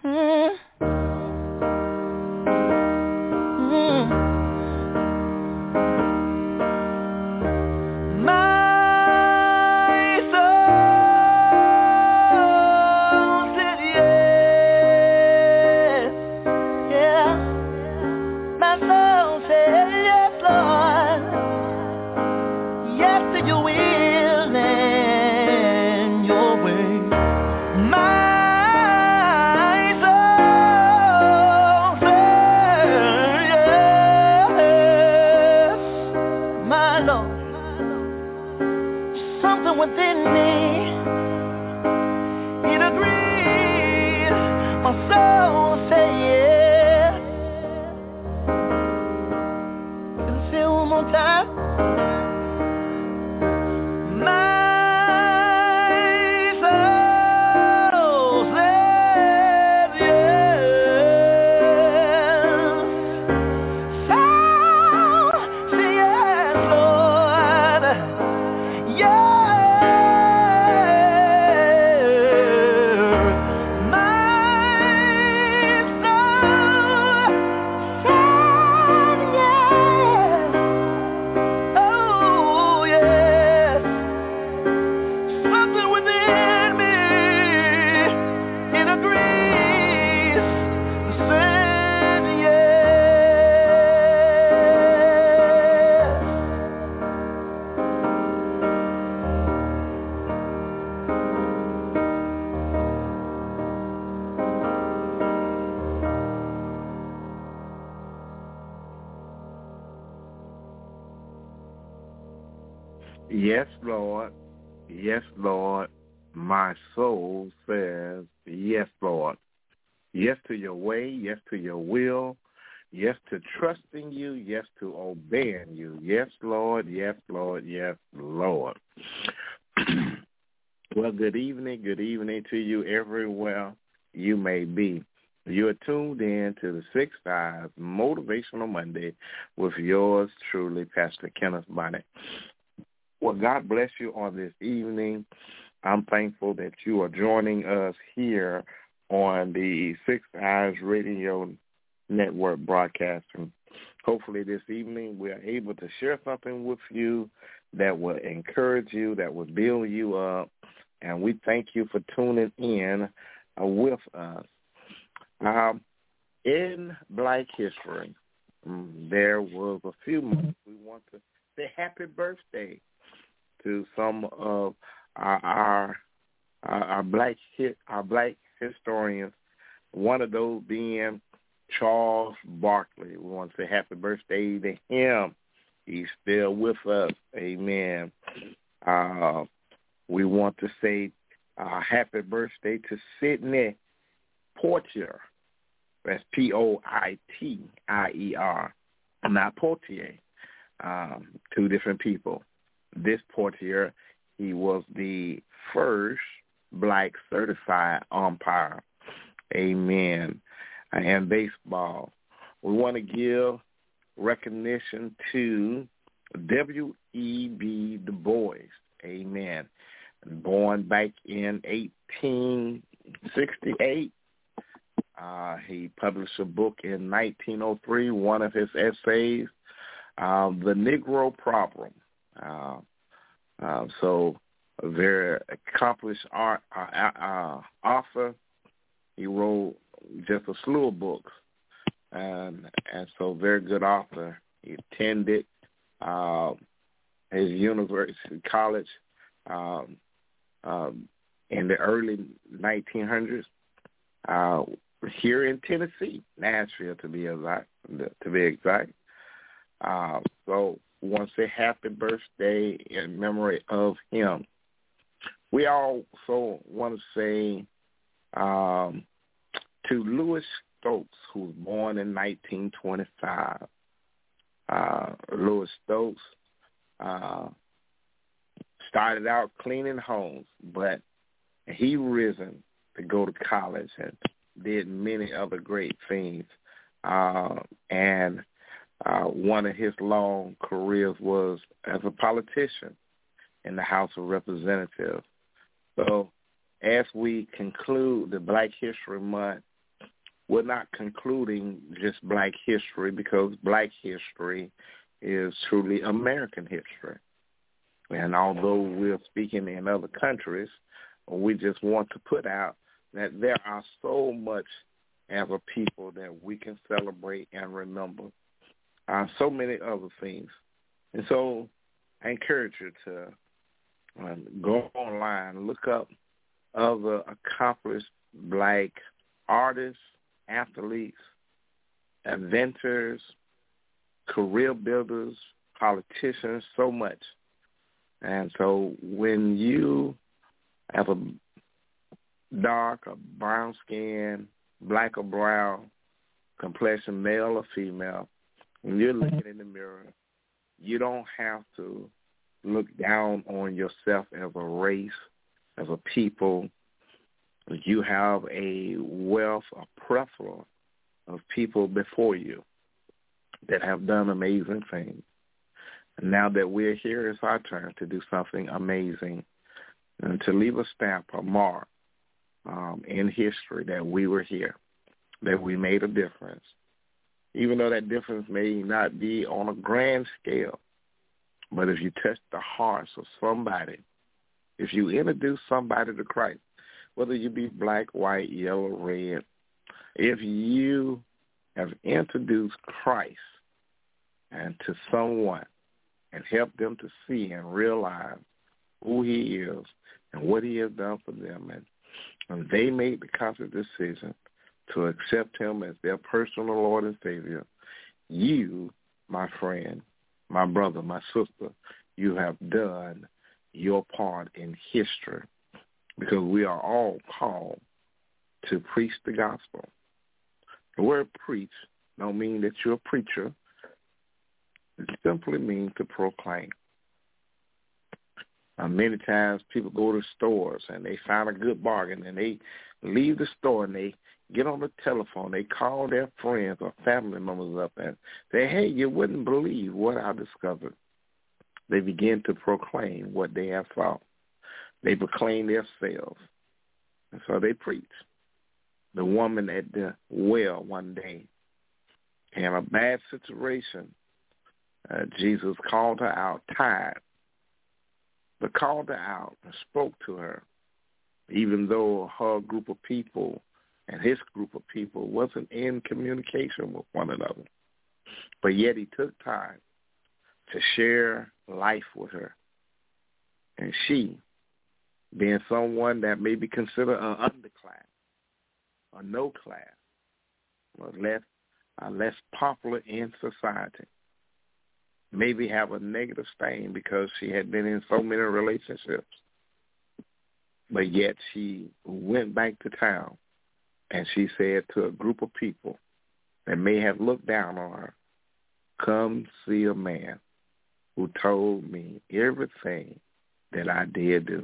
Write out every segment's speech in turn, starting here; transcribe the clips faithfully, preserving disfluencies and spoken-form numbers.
Yes, Lord. Yes, Lord. My soul says, yes, Lord. Yes to your way. Yes to your will. Yes to trusting you. Yes to obeying you. Yes, Lord. Yes, Lord. Yes, Lord. Well, good evening. Good evening to you everywhere you may be. You are tuned in to the Six Eyes Motivational Monday with yours truly, Pastor Kenneth Bonnet. Well, God bless you on this evening. I'm thankful that you are joining us here on the Six Eyes Radio Network broadcasting. Hopefully this evening we are able to share something with you that will encourage you, that will build you up, and we thank you for tuning in uh, with us. Um, in Black history, um, there was a few months we want to say happy birthday to some of our our, our black hit, our black historians. One of those being Charles Barkley. We want to say happy birthday to him. He's still with us. Amen. Uh, we want to say uh, happy birthday to Sidney Poitier. That's P O I T I E R, not Poitier. Um, two different people. This Poitier, he was the first black certified umpire. Amen. And baseball. We want to give recognition to W E B Du Bois. Amen. Born back in eighteen sixty-eight. Uh, he published a book in nineteen oh three, one of his essays, uh, The Negro Problem. Uh, uh, so a very accomplished art, uh, uh, author. He wrote just a slew of books, and, and so very good author. He attended uh, his university college um, um, in the early nineteen hundreds uh, here in Tennessee, Nashville to be exact. To be exact. Uh, so we want to say happy birthday in memory of him. We also want to say um, to Louis Stokes, who was born in nineteen twenty-five. Uh, Louis Stokes uh, started out cleaning homes, but he risen to go to college and did many other great things. Uh, and uh, one of his long careers was as a politician in the House of Representatives. So as we conclude the Black History Month, we're not concluding just black history, because black history is truly American history. And although we're speaking in other countries, we just want to put out that there are so much as a people that we can celebrate and remember. Uh, so many other things. And so I encourage you to um, go online, look up other accomplished black artists, athletes, inventors, career builders, politicians, so much. And so when you have a dark or brown skin, black or brown complexion, male or female, when you're looking in the mirror, you don't have to look down on yourself as a race, as a people. You have a wealth, a plethora of people before you that have done amazing things. And now that we're here, it's our turn to do something amazing and to leave a stamp, a mark um, in history that we were here, that we made a difference. Even though that difference may not be on a grand scale, but if you touch the hearts of somebody, if you introduce somebody to Christ, whether you be black, white, yellow, red, if you have introduced Christ and to someone and helped them to see and realize who he is and what he has done for them, and, and they made the conscious decision to accept him as their personal Lord and Savior, you, my friend, my brother, my sister, you have done your part in history, because we are all called to preach the gospel. The word preach don't mean that you're a preacher. It simply means to proclaim. Uh, many times people go to stores and they find a good bargain and they leave the store and they get on the telephone. They call their friends or family members up and say, hey, you wouldn't believe what I discovered. They begin to proclaim what they have found. They proclaim themselves. And so they preach. The woman at the well one day, in a bad situation, uh, Jesus called her out, tired, but called her out and spoke to her, even though her group of people and his group of people wasn't in communication with one another. But yet he took time to share life with her. And she, being someone that may be considered an underclass or no class, or less, uh, less popular in society, maybe have a negative stain because she had been in so many relationships. But yet she went back to town and she said to a group of people that may have looked down on her, come see a man who told me everything that I did do.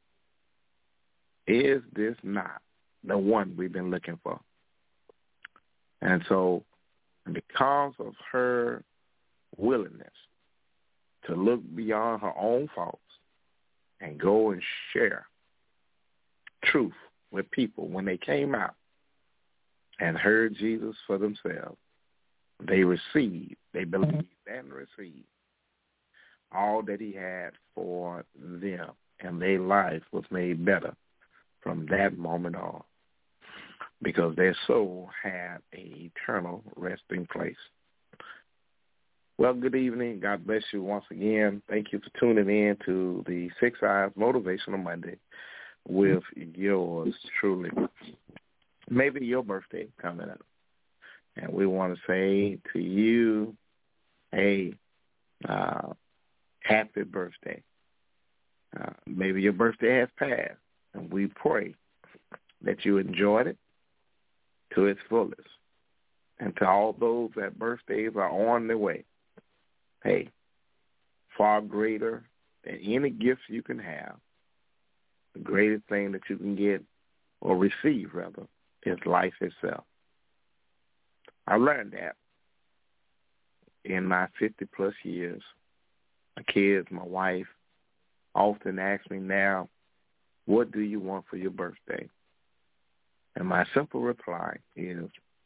Is this not the one we've been looking for? And so because of her willingness to look beyond her own faults and go and share truth with people, when they came out and heard Jesus for themselves, they received, they believed and received all that he had for them, and their life was made better from that moment on, because their soul had an eternal resting place. Well, good evening. God bless you once again. Thank you for tuning in to the Six Eyes Motivational Monday with yours truly. Maybe your birthday is coming up, and we want to say to you, hey, uh, happy birthday. Uh, maybe your birthday has passed, and we pray that you enjoyed it to its fullest. And to all those that birthdays are on their way, hey, far greater than any gift you can have, the greatest thing that you can get or receive, rather, is life itself. I learned that in my fifty-plus years. My kids, my wife often ask me now, what do you want for your birthday? And my simple reply is,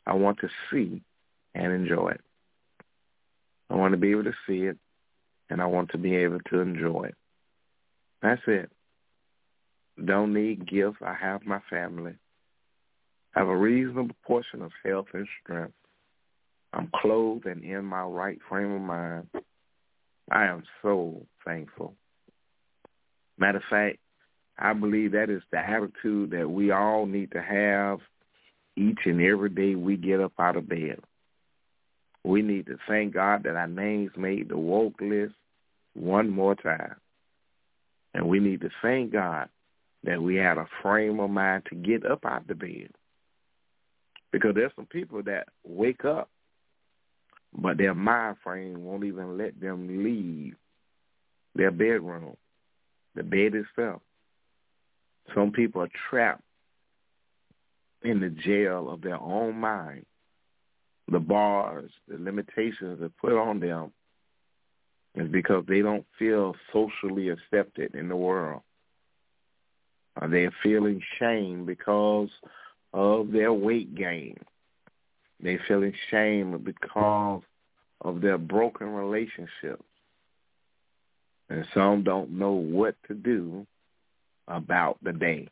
I want to see and enjoy it. I want to be able to see it, and I want to be able to enjoy it. That's it. Don't need gifts. I have my family. I have a reasonable portion of health and strength. I'm clothed and in my right frame of mind. I am so thankful. Matter of fact, I believe that is the attitude that we all need to have each and every day we get up out of bed. We need to thank God that our names made the woke list one more time. And we need to thank God that we had a frame of mind to get up out of the bed. Because there's some people that wake up, but their mind frame won't even let them leave their bedroom, the bed itself. Some people are trapped in the jail of their own mind. The bars, the limitations that put on them is because they don't feel socially accepted in the world. Or they're feeling shame because of their weight gain. They're feeling shame because of their broken relationships. And some don't know what to do about the day.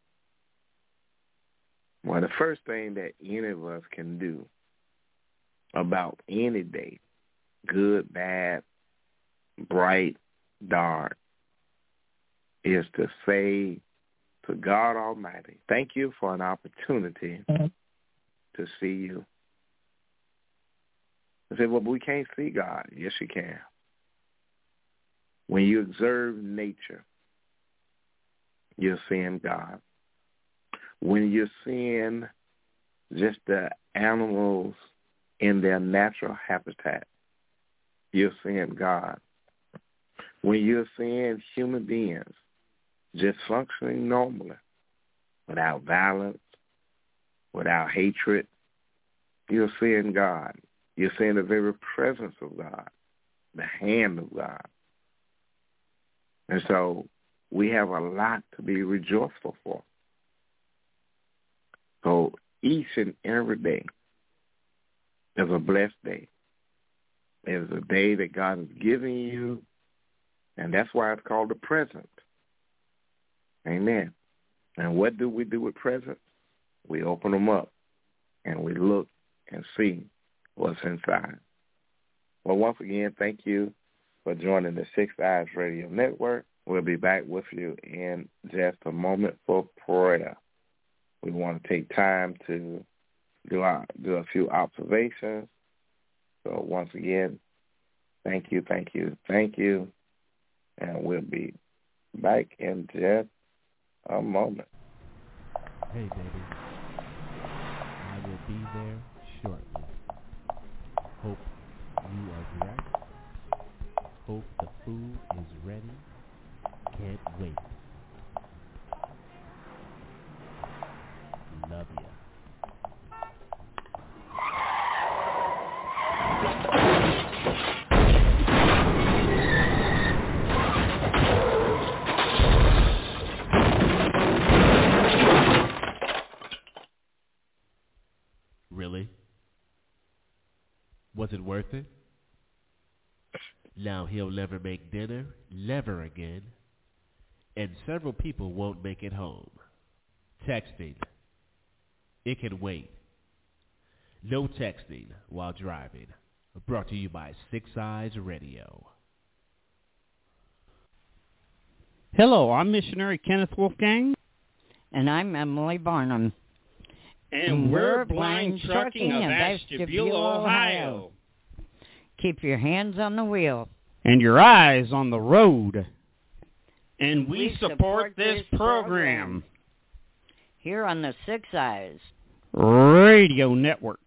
Well, the first thing that any of us can do about any day, good, bad, bright, dark, is to say to God Almighty, thank you for an opportunity mm-hmm. to see you. I said, well, we can't see God. Yes, you can. When you observe nature, you're seeing God. When you're seeing just the animals in their natural habitat, you're seeing God. When you're seeing human beings just functioning normally, without violence, without hatred, you're seeing God. You're seeing the very presence of God, the hand of God. And so we have a lot to be rejoiceful for. So each and every day is a blessed day. It is a day that God is giving you, and that's why it's called the present. Amen. And what do we do with presents? We open them up, and we look and see what's inside. Well, once again, thank you for joining the Six Eyes Radio Network. We'll be back with you in just a moment for prayer. We want to take time to do, our, do a few observations. So once again, thank you, thank you, thank you. And we'll be back in just a moment. Hey, baby. I will be there shortly. Hope you are dressed. Hope the food is ready. Can't wait. Love ya. Really? Was it worth it? Now he'll never make dinner, never again, and several people won't make it home. Texting. It can wait. No texting while driving. Brought to you by Six Eyes Radio. Hello, I'm Missionary Kenneth Wolfgang. And I'm Emily Barnum. And we're Blind Trucking of Ashtabula, Ohio. Keep your hands on the wheel. And your eyes on the road. And we, we support, support this program. Here on the Six Eyes Radio Network.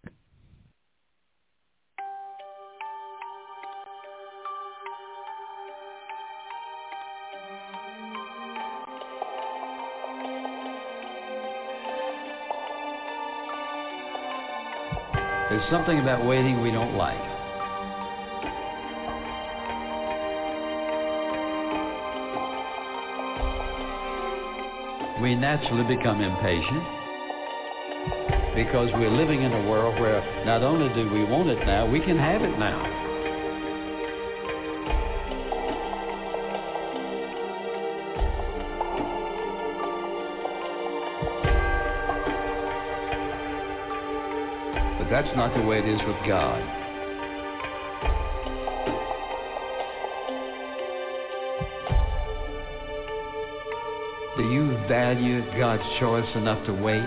There's something about waiting we don't like. We naturally become impatient. because we're living in a world where not only do we want it now, we can have it now. But that's not the way it is with God. Do you value God's choice enough to wait?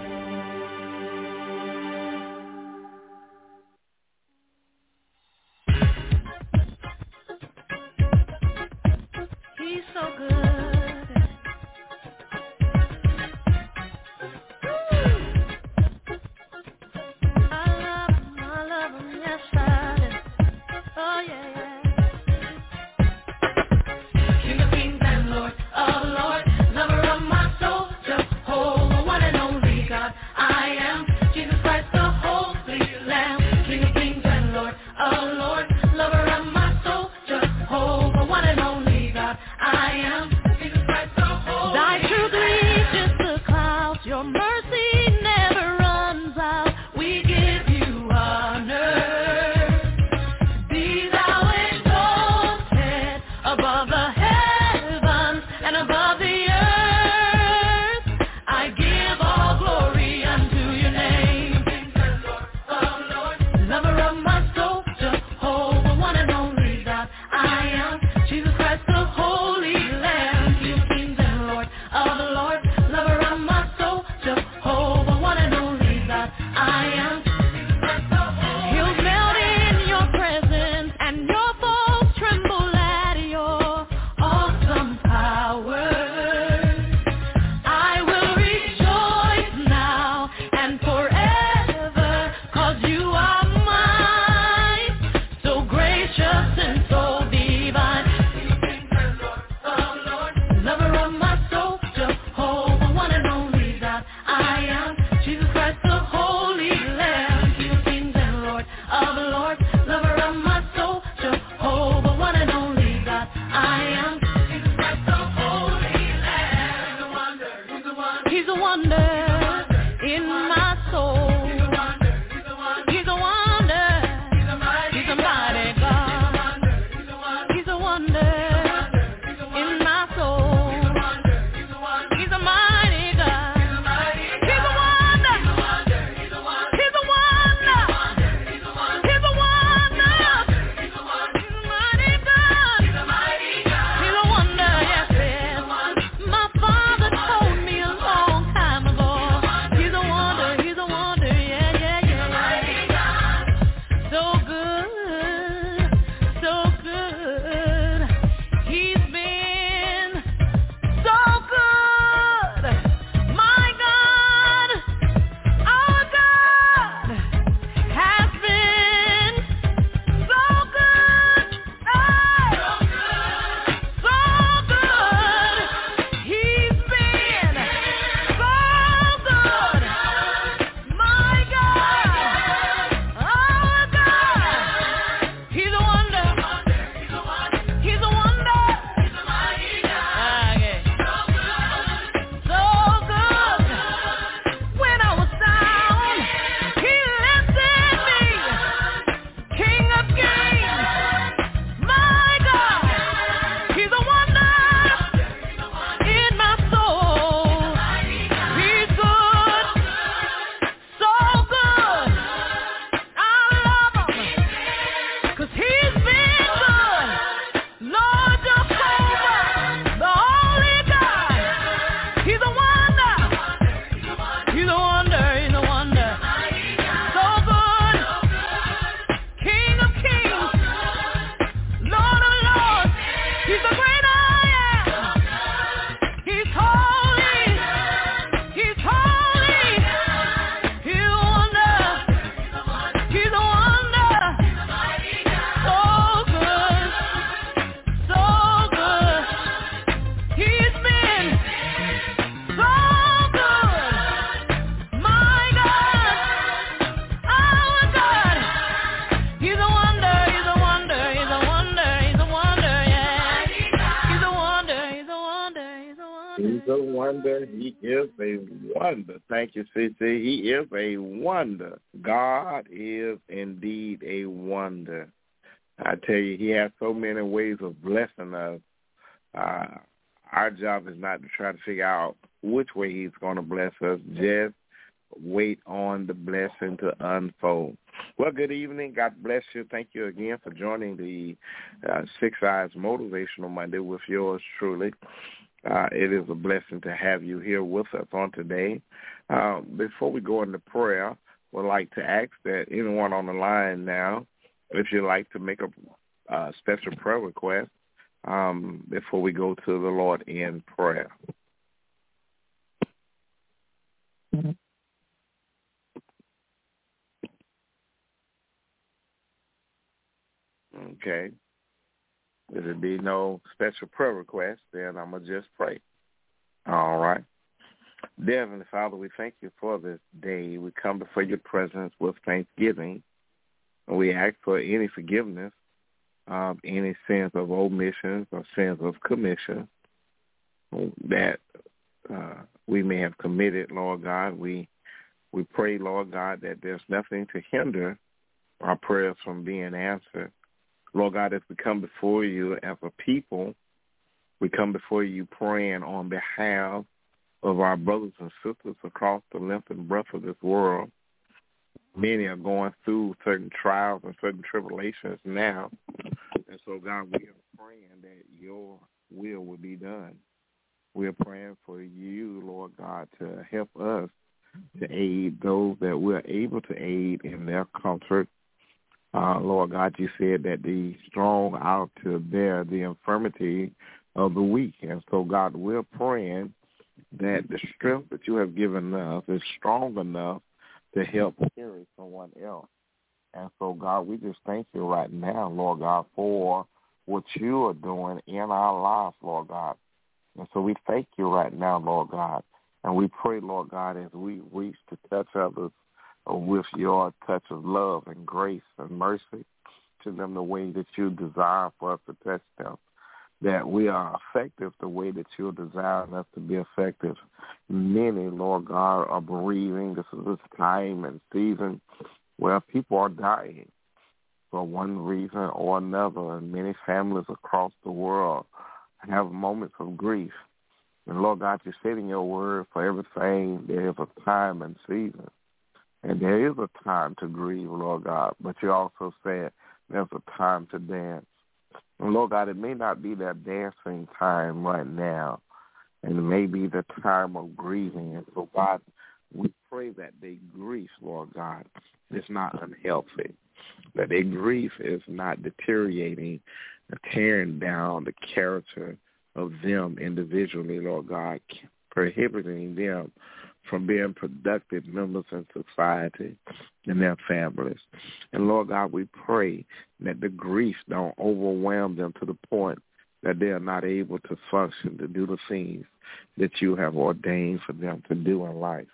He's so good. I love him, I love him, yes I do. Oh yeah, yeah. King of kings and Lord of lords, lover of my soul, Jehovah, one and only God. I am Jesus Christ, the Holy Lamb. King of kings and Lord of lords, lover of my soul, Jehovah, one and only God. I am Jesus Christ, the Holy Lamb. Thy truth reaches the clouds, your mercy never runs out. We give you honor. Be thou exalted above the heavens and above the earth. I give all glory unto your name. Lover of my soul, Jehovah, one and only God. I am Jesus Christ, the Holy Lamb. King of kings and Lord of the Lord, lover of my soul, Jehovah, one and only God. I am Jesus Christ, the Holy Lamb. He'll melt in your presence, and your foes tremble at your awesome power. I will rejoice now and forever, 'cause you are mine, so gracious and so divine. Lover of my soul, Jehovah, one and only God. I am Jesus Christ, the Holy Lamb. King of kings and Lord of lords, lover of my soul, Jehovah, one and only God. I am Jesus Christ, the Holy Lamb. He's a wonder, he's a wonder, he's a wonder in my soul. He's a wonder, he's a wonder, he's a wonder, he's a mighty, he's a mighty God. He's a wonder in my soul. He's a mighty God. He's a wonder. He's a wonder. He's a wonder. He's a mighty God. He's a wonder. Yes, yes. My Father told me a long time ago. wonder. Thank you, C C. He is a wonder. God is indeed a wonder. I tell you, he has so many ways of blessing us. Uh, our job is not to try to figure out which way he's going to bless us. Just wait on the blessing to unfold. Well, good evening. God bless you. Thank you again for joining the uh, Six Eyes Motivational Monday with yours truly. Uh, it is a blessing to have you here with us on today. Uh, before we go into prayer, we'd like to ask that anyone on the line now, if you'd like to make a uh, special prayer request um, before we go to the Lord in prayer. Mm-hmm. Okay. If there be no special prayer request, then I'm going to just pray. All right. Dear Heavenly Father, we thank you for this day. We come before your presence with thanksgiving. And we ask for any forgiveness of any sins of omissions or sins of commission that uh, we may have committed, Lord God. We we pray, Lord God, that there's nothing to hinder our prayers from being answered. Lord God, as we come before you as a people, we come before you praying on behalf of our brothers and sisters across the length and breadth of this world. Many are going through certain trials and certain tribulations now. And so, God, we are praying that your will will be done. We are praying for you, Lord God, to help us to aid those that we're able to aid in their comfort. Uh, Lord God, you said that the strong ought to bear the infirmity of the weak. And so, God, we're praying that the strength that you have given us is strong enough to help carry someone else. And so, God, we just thank you right now, Lord God, for what you are doing in our lives, Lord God. And so we thank you right now, Lord God. And we pray, Lord God, as we reach to touch others with your touch of love and grace and mercy to them the way that you desire for us to touch them, that we are effective the way that you're desiring us to be effective. Many, Lord God, are bereaving. This is this time and season where people are dying for one reason or another, and many families across the world have moments of grief. And, Lord God, you said in your word, for everything there is a time and season. And there is a time to grieve, Lord God, but you also said there's a time to dance. And, Lord God, it may not be that dancing time right now, and it may be the time of grieving. And so, God, we pray that their grief, Lord God, is not unhealthy, that their grief is not deteriorating, tearing down the character of them individually, Lord God, prohibiting them from being productive members in society and their families. And, Lord God, we pray that the grief don't overwhelm them to the point that they are not able to function, to do the things that you have ordained for them to do in life.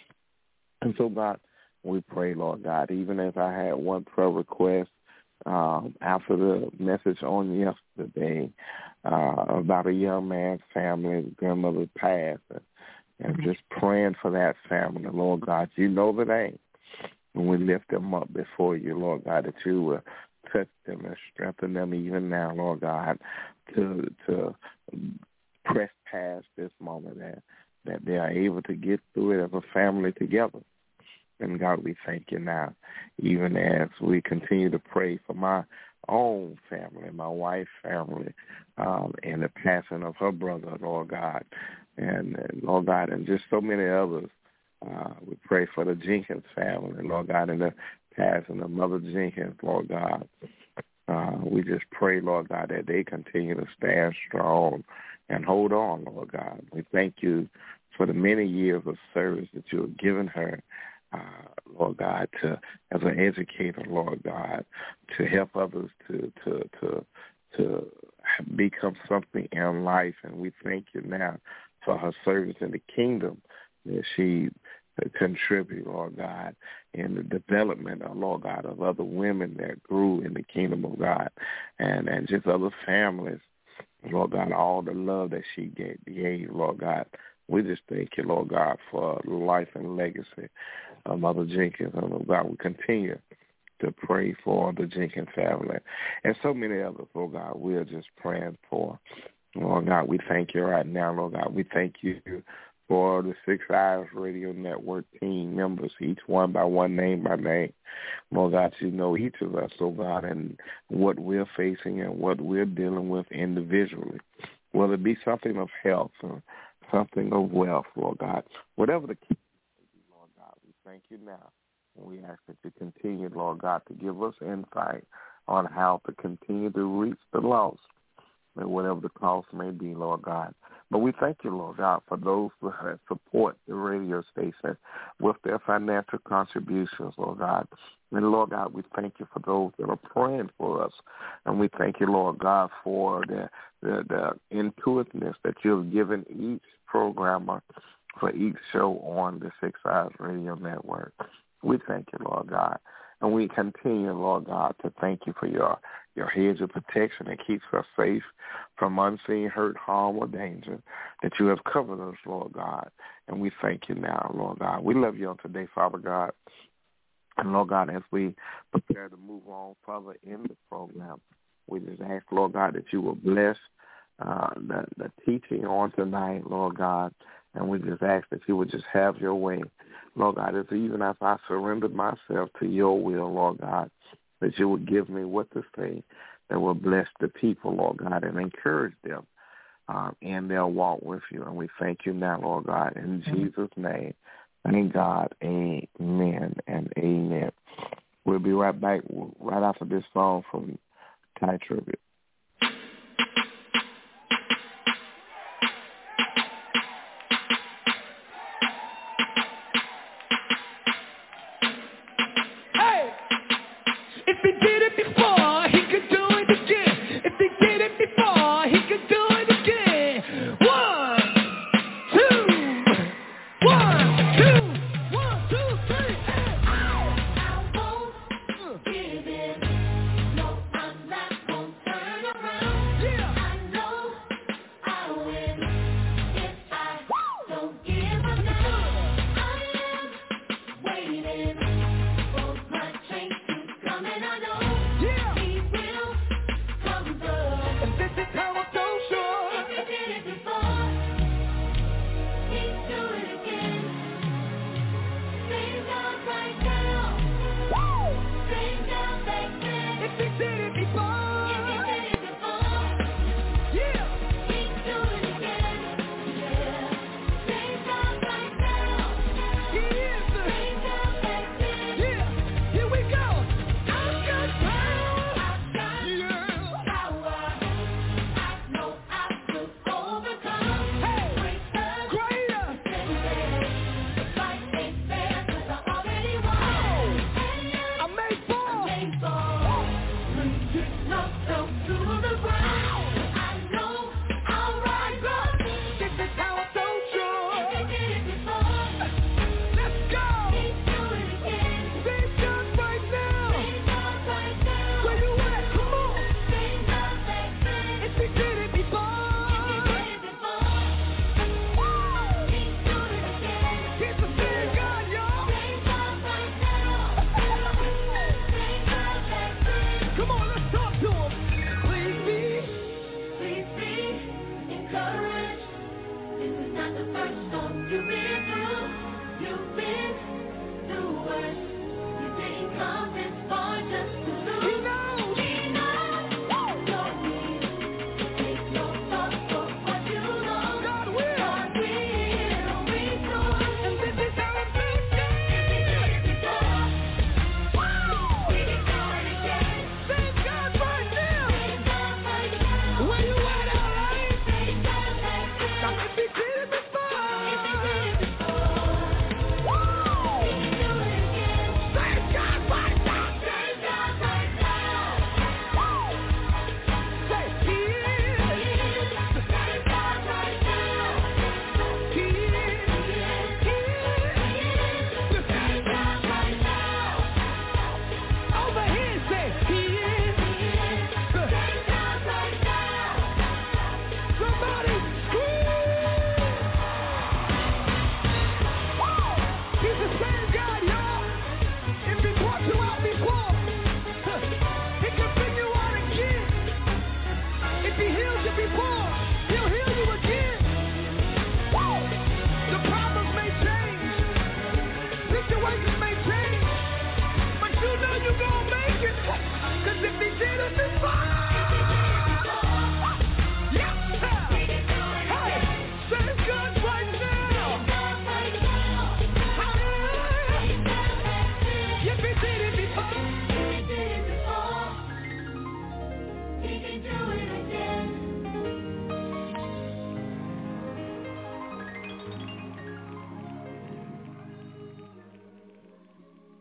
And so, God, we pray, Lord God, even as I had one prayer request um, after the message on yesterday uh, about a young man's family, his grandmother passed, and just praying for that family, Lord God. You know the name. And we lift them up before you, Lord God, that you will touch them and strengthen them even now, Lord God, to to press past this moment, that, that they are able to get through it as a family together. And, God, we thank you now, even as we continue to pray for my own family, my wife's family, um, and the passing of her brother, Lord God. And, and, Lord God, and just so many others. Uh, we pray for the Jenkins family, Lord God, and the passing of Mother Jenkins, Lord God. Uh, we just pray, Lord God, that they continue to stand strong and hold on, Lord God. We thank you for the many years of service that you have given her, uh, Lord God, to as an educator, Lord God, to help others to to to to become something in life. And we thank you now for her service in the kingdom that she contribute, Lord God, in the development, of, Lord God, of other women that grew in the kingdom of God, and, and just other families, Lord God, all the love that she gave, gave, Lord God, We just thank you, Lord God, for the life and legacy of Mother Jenkins. And Lord God, we continue to pray for the Jenkins family and so many others, Lord God, we are just praying for. Lord God, we thank you right now, Lord God. We thank you for the Six Eyes Radio Network team members, each one by one, name by name. Lord God, you know each of us, Lord God, and what we're facing and what we're dealing with individually, whether it be something of health or something of wealth, Lord God. Whatever the case may be, Lord God, we thank you now. And we ask that you continue, Lord God, to give us insight on how to continue to reach the lost, and whatever the cost may be, Lord God. But we thank you, Lord God, for those who support the radio station with their financial contributions, Lord God. And, Lord God, we thank you for those that are praying for us. And we thank you, Lord God, for the, the, the intuitiveness that you've given each programmer for each show on the Six Eyes Radio Network. We thank you, Lord God. And we continue, Lord God, to thank you for your, your hedge of protection that keeps us safe from unseen hurt, harm, or danger, that you have covered us, Lord God. And we thank you now, Lord God. We love you on today, Father God. And, Lord God, as we prepare to move on further in the program, we just ask, Lord God, that you will bless uh, the, the teaching on tonight, Lord God. And we just ask that you would just have your way. Lord God, as even as I surrendered myself to your will, Lord God, that you would give me what to say that will bless the people, Lord God, and encourage them uh, in their walk with you. And we thank you now, Lord God, in mm-hmm. Jesus' name. Thank God. Amen and amen. We'll be right back right after this song from Tye Tribbett. No, I'm not gonna turn.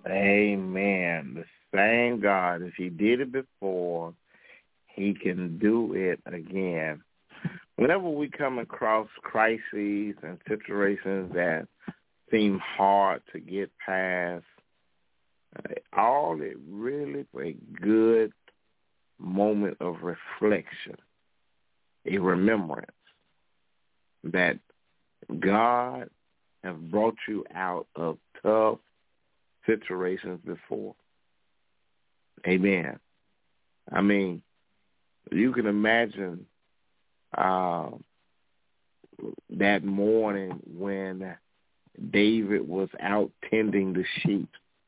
Amen. The same God, if he did it before, he can do it again. Whenever we come across crises and situations that seem hard to get past, uh, all it really for a good moment of reflection, a remembrance that God has brought you out of tough situations before. Amen. I mean, you can imagine uh, that morning when David was out tending the sheep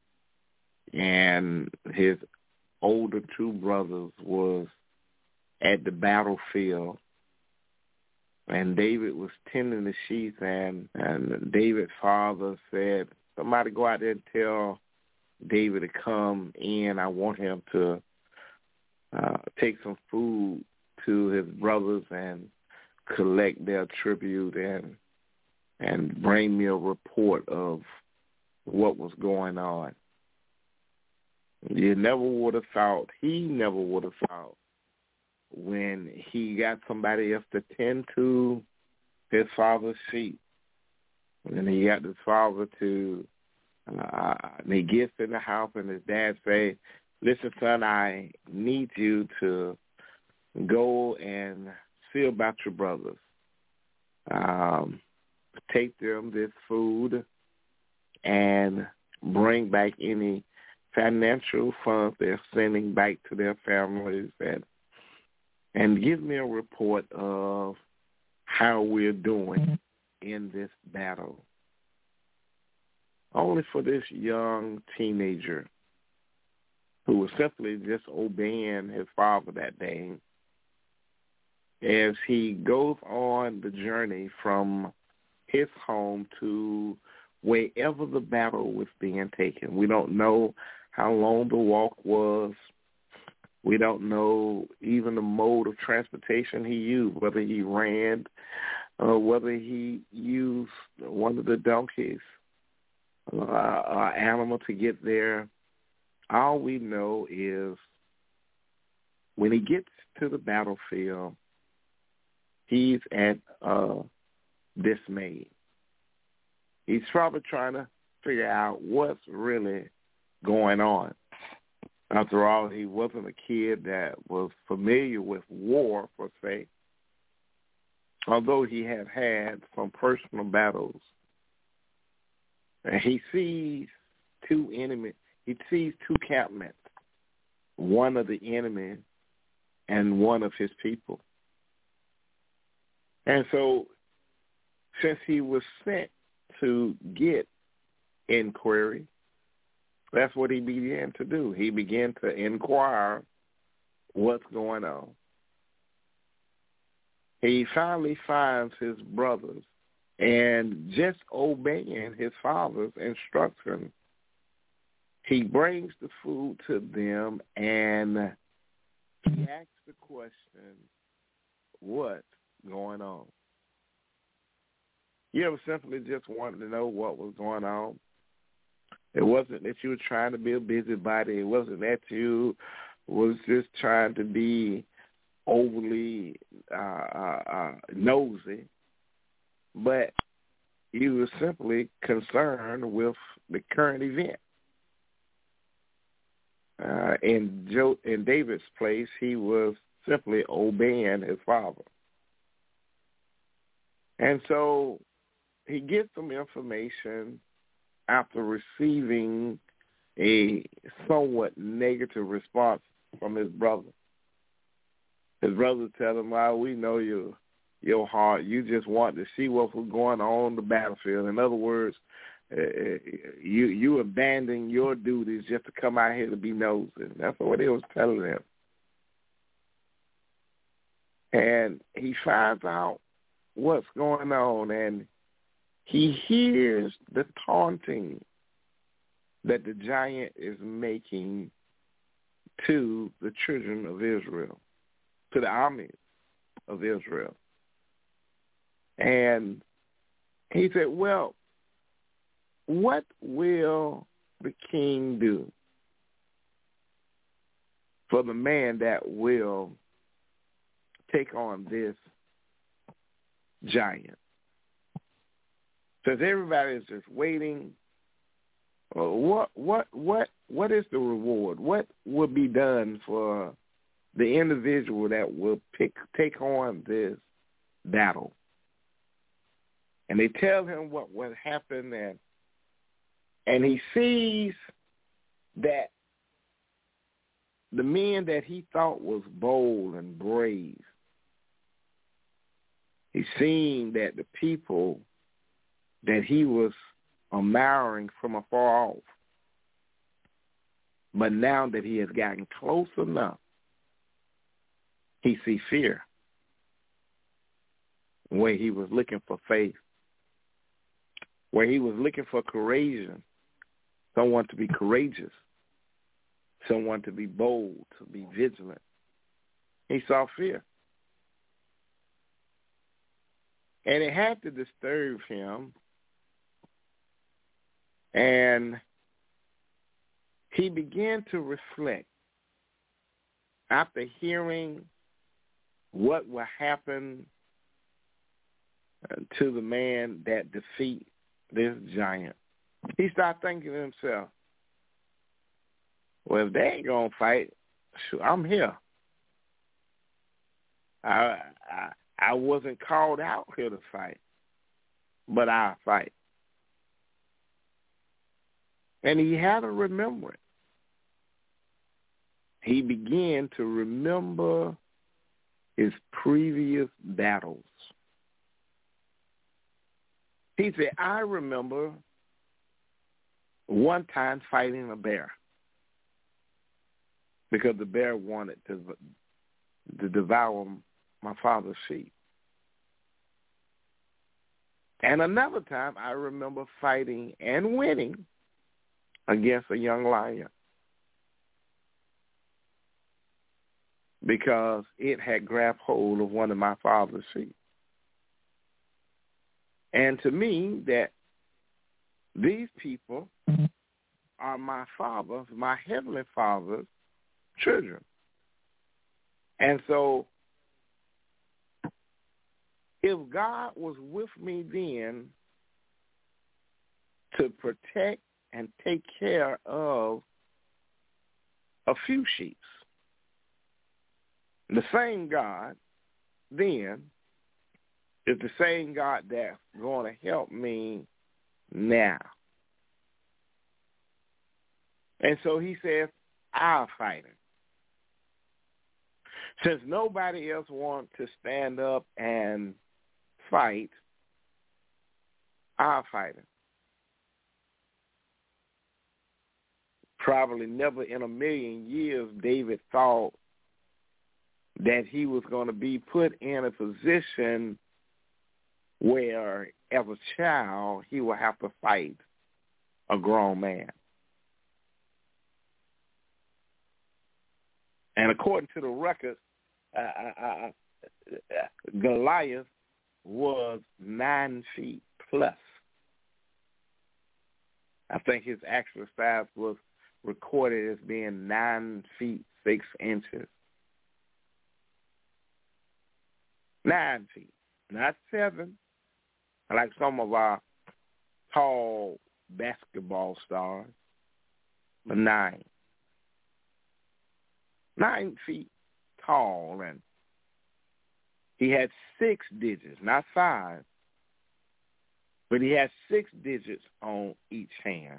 and his older two brothers was at the battlefield, and David was tending the sheep, and, and David's father said, somebody go out there and tell David to come in. I want him to uh, take some food to his brothers and collect their tribute and and bring me a report of what was going on. You never would have thought, he never would have thought, when he got somebody else to tend to his father's sheep, and he got his father to, uh, he gets in the house and his dad say, listen, son, I need you to go and see about your brothers. Um, take them this food and bring back any financial funds they're sending back to their families, and and give me a report of how we're doing in this battle. Only for this young teenager who was simply just obeying his father that day, as he goes on the journey from his home to wherever the battle was being taken. We don't know how long the walk was. We don't know even the mode of transportation he used, whether he ran or whether he used one of the donkeys, uh, uh, animal to get there. All we know is when he gets to the battlefield, he's at uh, dismay. He's probably trying to figure out what's really going on. After all, he wasn't a kid that was familiar with war, per se, although he had had some personal battles. And he sees two enemy. He sees two campmen, one of the enemy and one of his people. And so since he was sent to get inquiry, that's what he began to do. He began to inquire what's going on. He finally finds his brothers, and just obeying his father's instruction, he brings the food to them, and he asks the question, what's going on? You ever simply just wanted to know what was going on? It wasn't that you were trying to be a busybody. It wasn't that you was just trying to be overly uh, uh, uh, nosy, but you were simply concerned with the current event. Uh, in Joe, in David's place, he was simply obeying his father. And so he gets some information after receiving a somewhat negative response from his brother. His brother tells him, well, we know your, your heart. You just want to see what was going on on the battlefield. In other words, uh, you you abandon your duties just to come out here to be nosy. That's what he was telling him. And he finds out what's going on, and he hears the taunting that the giant is making to the children of Israel, to the armies of Israel. And he said, well, what will the king do for the man that will take on this giant? Because everybody is just waiting. Well, what what what what is the reward? What will be done for the individual that will pick take on this battle? And they tell him what what happened, and and he sees that the men that he thought was bold and brave, he's seen that the people that he was admiring from afar off, but now that he has gotten close enough, he sees fear where he was looking for faith, where he was looking for courage, someone to be courageous, someone to be bold, to be vigilant. He saw fear. And it had to disturb him. And he began to reflect after hearing what will happen to the man that defeat this giant. He started thinking to himself, well, if they ain't going to fight, shoot, I'm here. I, I I wasn't called out here to fight, but I'll fight. And he had to remember it. He began to remember his previous battles. He said, I remember one time fighting a bear because the bear wanted to, to devour my father's sheep. And another time I remember fighting and winning against a young lion because it had grabbed hold of one of my father's sheep. And to me, that these people are my father's, my heavenly Father's children. And so if God was with me then to protect and take care of a few sheep, the same God then is the same God that's going to help me now. And so he says, I'll fight him. Since nobody else wants to stand up and fight, I'll fight him. Probably never in a million years David thought that he was going to be put in a position where, as a child, he would have to fight a grown man. And according to the records, uh, uh, uh, Goliath was nine feet plus. I think his actual size was recorded as being nine feet six inches. Nine feet, not seven, like some of our tall basketball stars, but nine. Nine feet tall, and he had six digits, not five, but he had six digits on each hand.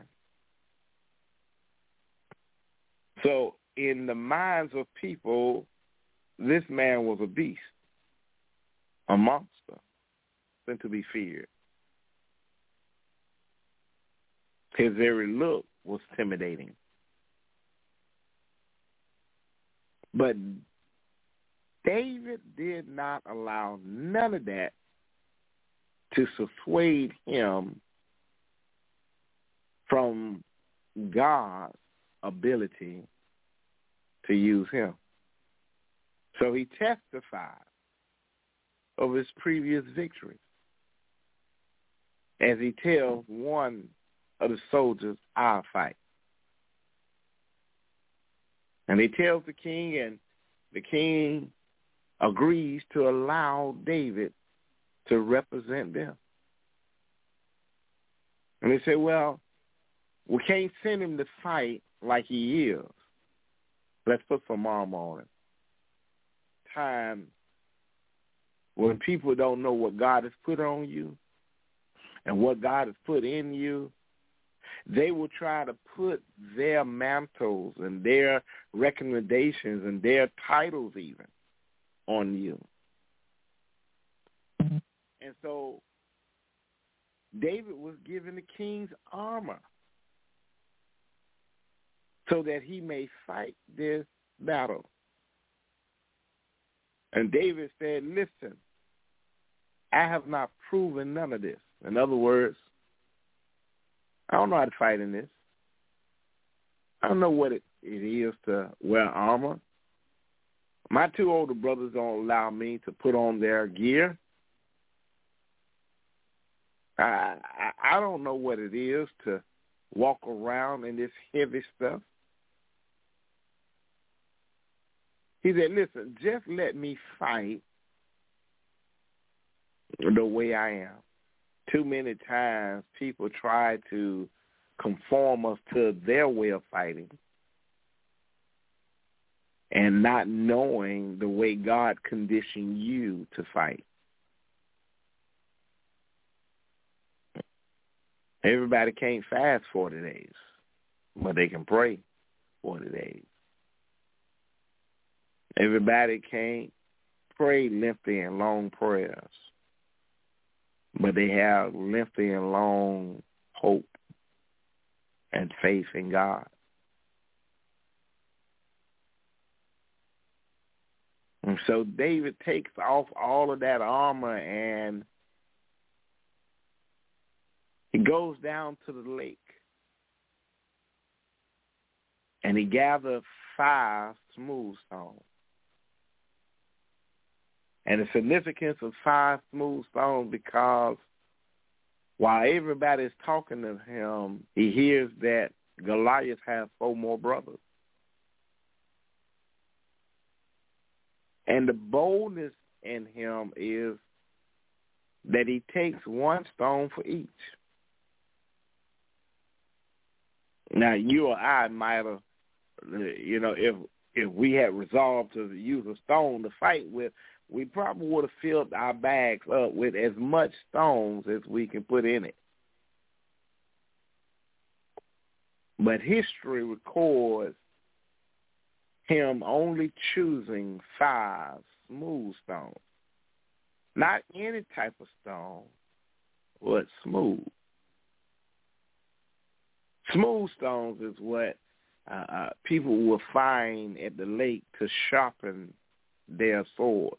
So in the minds of people, this man was a beast, a monster, and to be feared. His very look was intimidating. But David did not allow none of that to dissuade him from God's ability to use him. So he testified of his previous victories as he tells one of the soldiers, I'll fight. And he tells the king, and the king agrees to allow David to represent them. And they say, well, we can't send him to fight like he is. Let's put some armor on him. Time when people don't know what God has put on you and what God has put in you, they will try to put their mantles and their recommendations and their titles even on you. And so David was given the king's armor so that he may fight this battle. And David said, listen, I have not proven none of this. In other words, I don't know how to fight in this. I don't know what it, it is to wear armor. My two older brothers don't allow me to put on their gear. I, I I don't know what it is to walk around in this heavy stuff. He said, listen, just let me fight the way I am. Too many times people try to conform us to their way of fighting and not knowing the way God conditioned you to fight. Everybody can't fast forty days, but they can pray forty days. Everybody can't pray lengthy and long prayers, but they have lengthy and long hope and faith in God. And so David takes off all of that armor and he goes down to the lake and he gathers five smooth stones. And the significance of five smooth stones, because while everybody is talking to him, he hears that Goliath has four more brothers. And the boldness in him is that he takes one stone for each. Now, you or I might have, you know, if if we had resolved to use a stone to fight with, we probably would have filled our bags up with as much stones as we can put in it. But history records him only choosing five smooth stones. Not any type of stone, but smooth. Smooth stones is what uh, uh, people will find at the lake to sharpen their swords.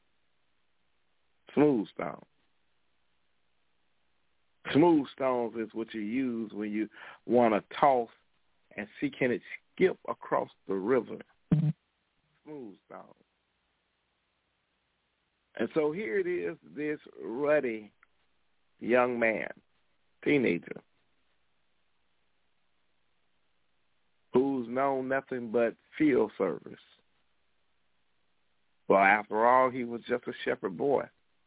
Smooth stones. Smooth stones is what you use when you want to toss and see can it skip across the river. Smooth stones. And so here it is, this ruddy young man, teenager, who's known nothing but field service. Well, after all, he was just a shepherd boy.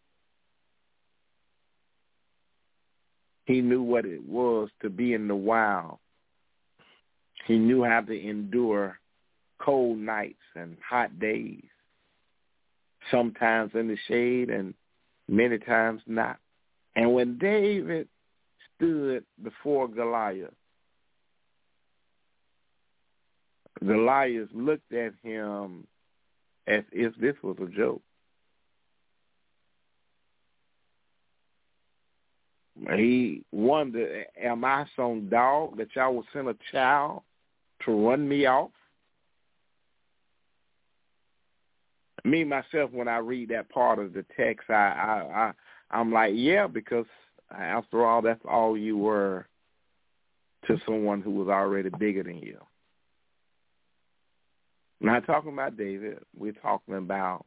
He knew what it was to be in the wild. He knew how to endure cold nights and hot days, sometimes in the shade and many times not. And when David stood before Goliath, Goliath looked at him as if this was a joke. He wondered, am I some dog that y'all would send a child to run me off? Me, myself, when I read that part of the text, I, I, I, I'm like, yeah, because after all, that's all you were to someone who was already bigger than you. I'm not talking about David. We're talking about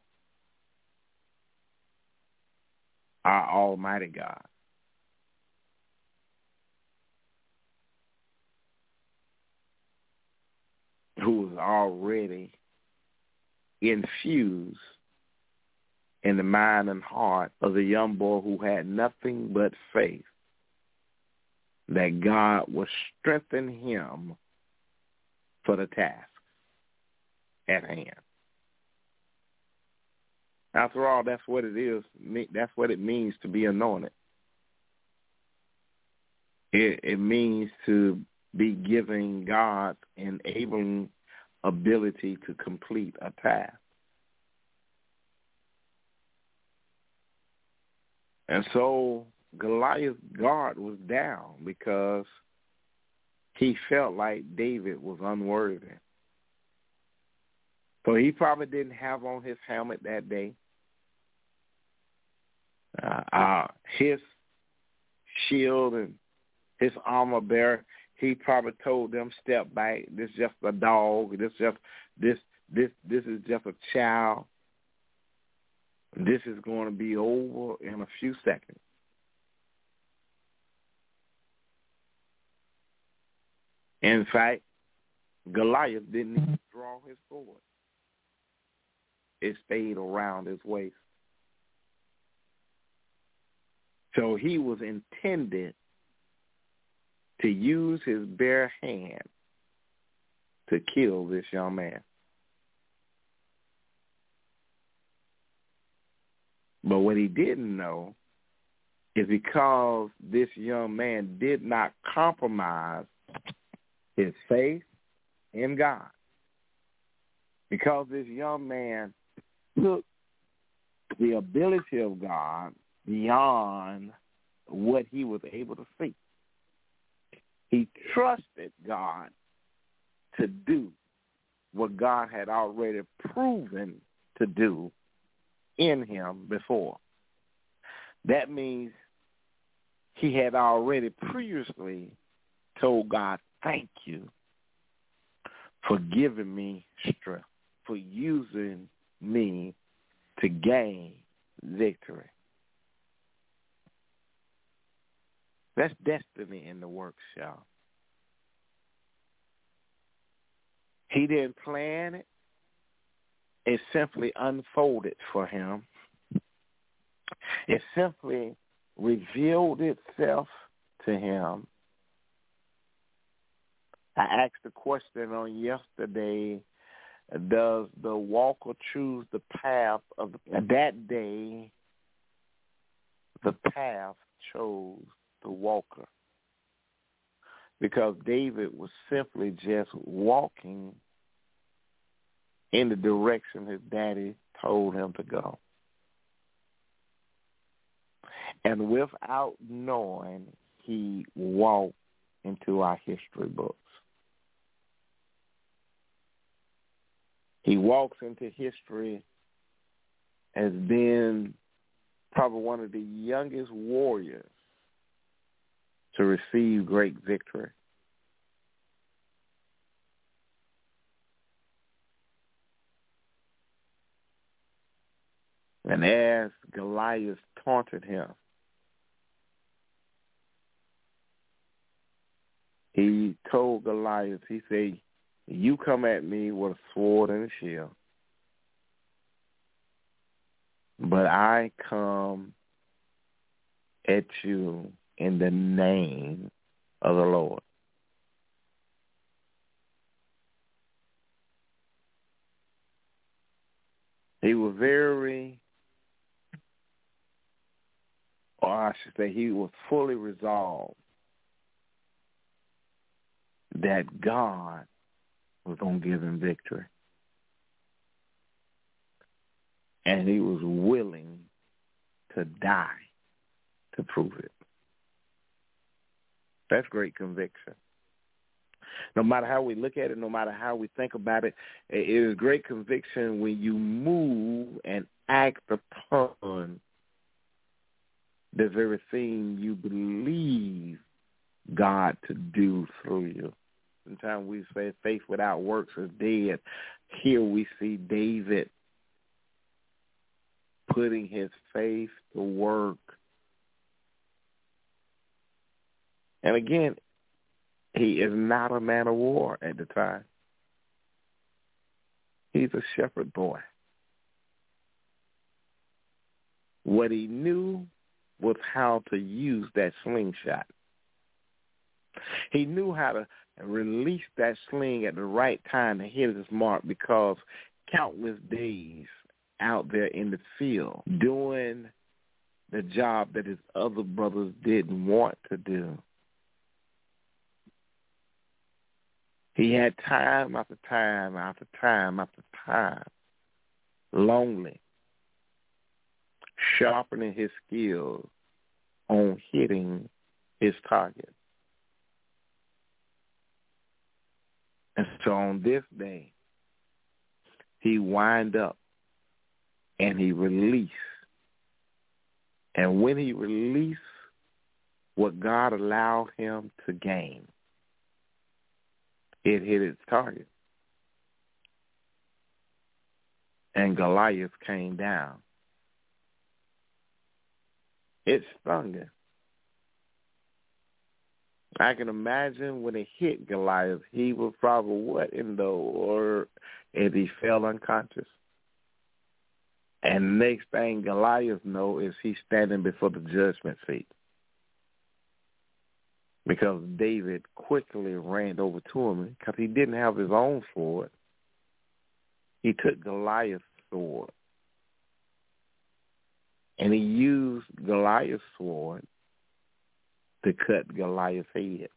our Almighty God. who was already infused in the mind and heart of the young boy who had nothing but faith that God would strengthen him for the task at hand. After all, that's what it is. That's what it means to be anointed. It, it means to be given God's enabling ability to complete a task. And so Goliath's guard was down because he felt like David was unworthy. So he probably didn't have on his helmet that day. Uh, uh, his shield and his armor bearer, he probably told them, "Step back. This is just a dog. This just this this this is just a child. This is going to be over in a few seconds." In fact, Goliath didn't even draw his sword. It stayed around his waist. So he was intended to use his bare hand to kill this young man. But what he didn't know is because this young man did not compromise his faith in God, because this young man took the ability of God beyond what he was able to see. He trusted God to do what God had already proven to do in him before. That means he had already previously told God, "Thank you for giving me strength, for using me to gain victory." That's destiny in the works, y'all. He didn't plan it. It simply unfolded for him. It simply revealed itself to him. I asked the question on yesterday, does the walker choose the path of the, that day? The path chose the walker, because David was simply just walking in the direction his daddy told him to go. And without knowing, he walked into our history books. He walks into history as being probably one of the youngest warriors to receive great victory. And as Goliath taunted him, he told Goliath, he said, "You come at me with a sword and a shield, but I come at you in the name of the Lord." He was very, or I should say he was fully resolved that God was going to give him victory. And he was willing to die to prove it. That's great conviction. No matter how we look at it, no matter how we think about it, it is great conviction when you move and act upon the very thing you believe God to do through you. Sometimes we say faith without works is dead. Here we see David putting his faith to work. And again, he is not a man of war at the time. He's a shepherd boy. What he knew was how to use that slingshot. He knew how to release that sling at the right time to hit his mark, because countless days out there in the field doing the job that his other brothers didn't want to do, he had time after time after time after time, lonely, sharpening his skills on hitting his target. And so on this day, he wind up and he released. And when he released what God allowed him to gain, it hit its target. And Goliath came down. It stung him. I can imagine when it hit Goliath, he was probably what in the or and he fell unconscious. And next thing Goliath know is he's standing before the judgment seat, because David quickly ran over to him because he didn't have his own sword. He took Goliath's sword, and he used Goliath's sword to cut Goliath's head.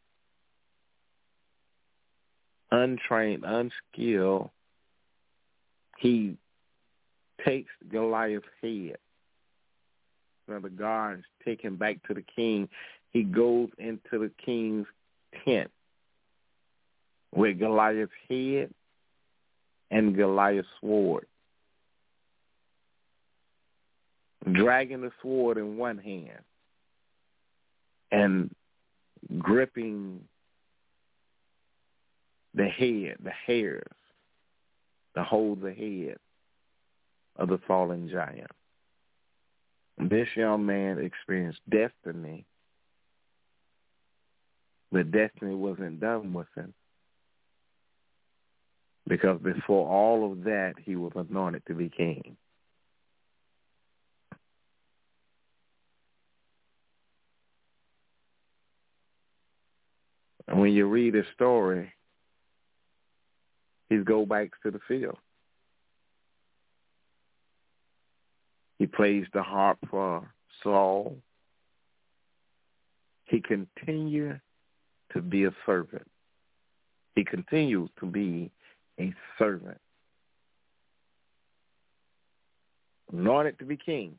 Untrained, unskilled, he takes Goliath's head. So the guards take him back to the king. He goes into the king's tent with Goliath's head and Goliath's sword, dragging the sword in one hand and gripping the head, the hairs, to hold the head of the fallen giant. This young man experienced destiny, but destiny wasn't done with him, because before all of that, he was anointed to be king. And when you read his story, he goes back to the field. He plays the harp for Saul. He continued to be a servant. He continues to be a servant. Anointed to be king.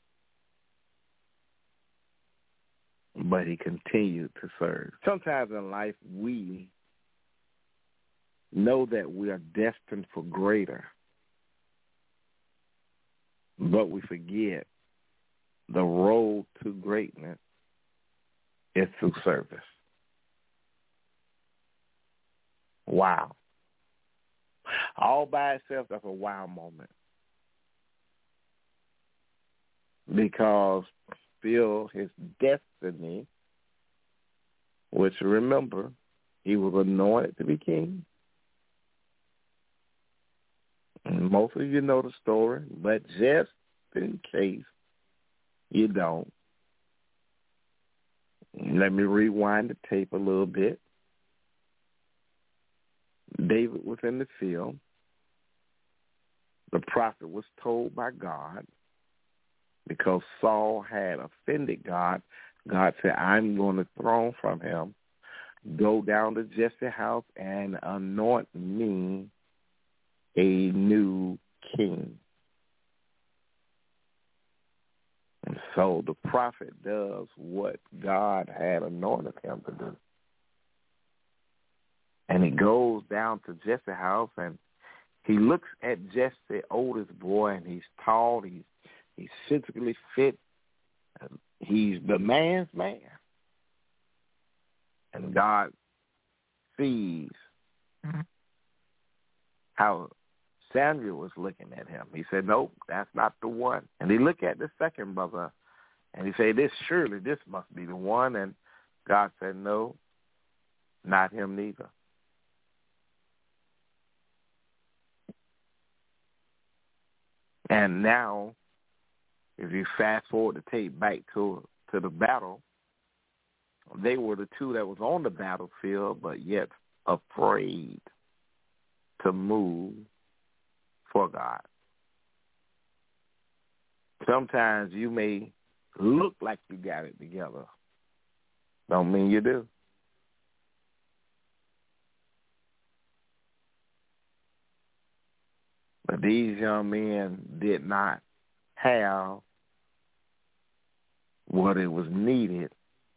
But he continued to serve. Sometimes in life we know that we are destined for greater, but we forget the road to greatness is through service. Wow. All by itself, that's a wow moment. Because fulfill his destiny, which, remember, he was anointed to be king. And most of you know the story, but just in case you don't, let me rewind the tape a little bit. David was in the field. The prophet was told by God, because Saul had offended God, God said, I'm going to throne from him. Go down to Jesse's house and anoint me a new king. And so the prophet does what God had anointed him to do. And he goes down to Jesse's house, and he looks at Jesse, oldest boy, and he's tall, he's He's physically fit. He's the man's man. And God sees how Samuel was looking at him. He said, nope, that's not the one. And he looked at the second brother, and he said, this surely this must be the one. And God said, no, not him neither. And now, if you fast forward the tape back to to the battle, they were the two that was on the battlefield, but yet afraid to move for God. Sometimes you may look like you got it together. Don't mean you do. But these young men did not have what it was needed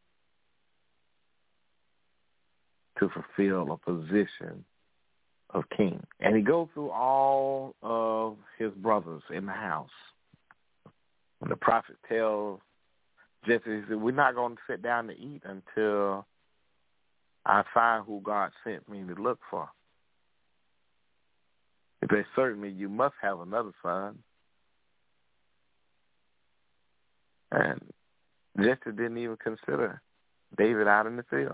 to fulfill a position of king. And he goes through all of his brothers in the house. When the prophet tells Jesse, he said, we're not going to sit down to eat until I find who God sent me to look for. He said, certainly you must have another son. And Jesse didn't even consider David out in the field.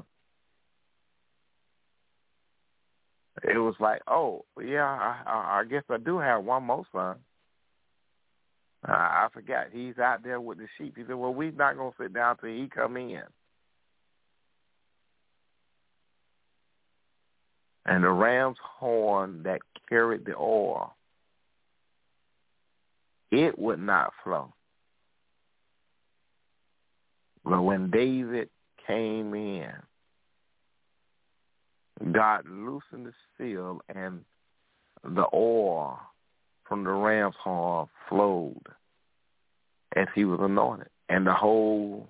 It was like, oh, yeah, I, I, I guess I do have one more son. Uh, I forgot. He's out there with the sheep. He said, well, we're not going to sit down till he come in. And the ram's horn that carried the oil, it would not flow. But when David came in, God loosened the seal, and the oil from the ram's horn flowed as he was anointed. And the whole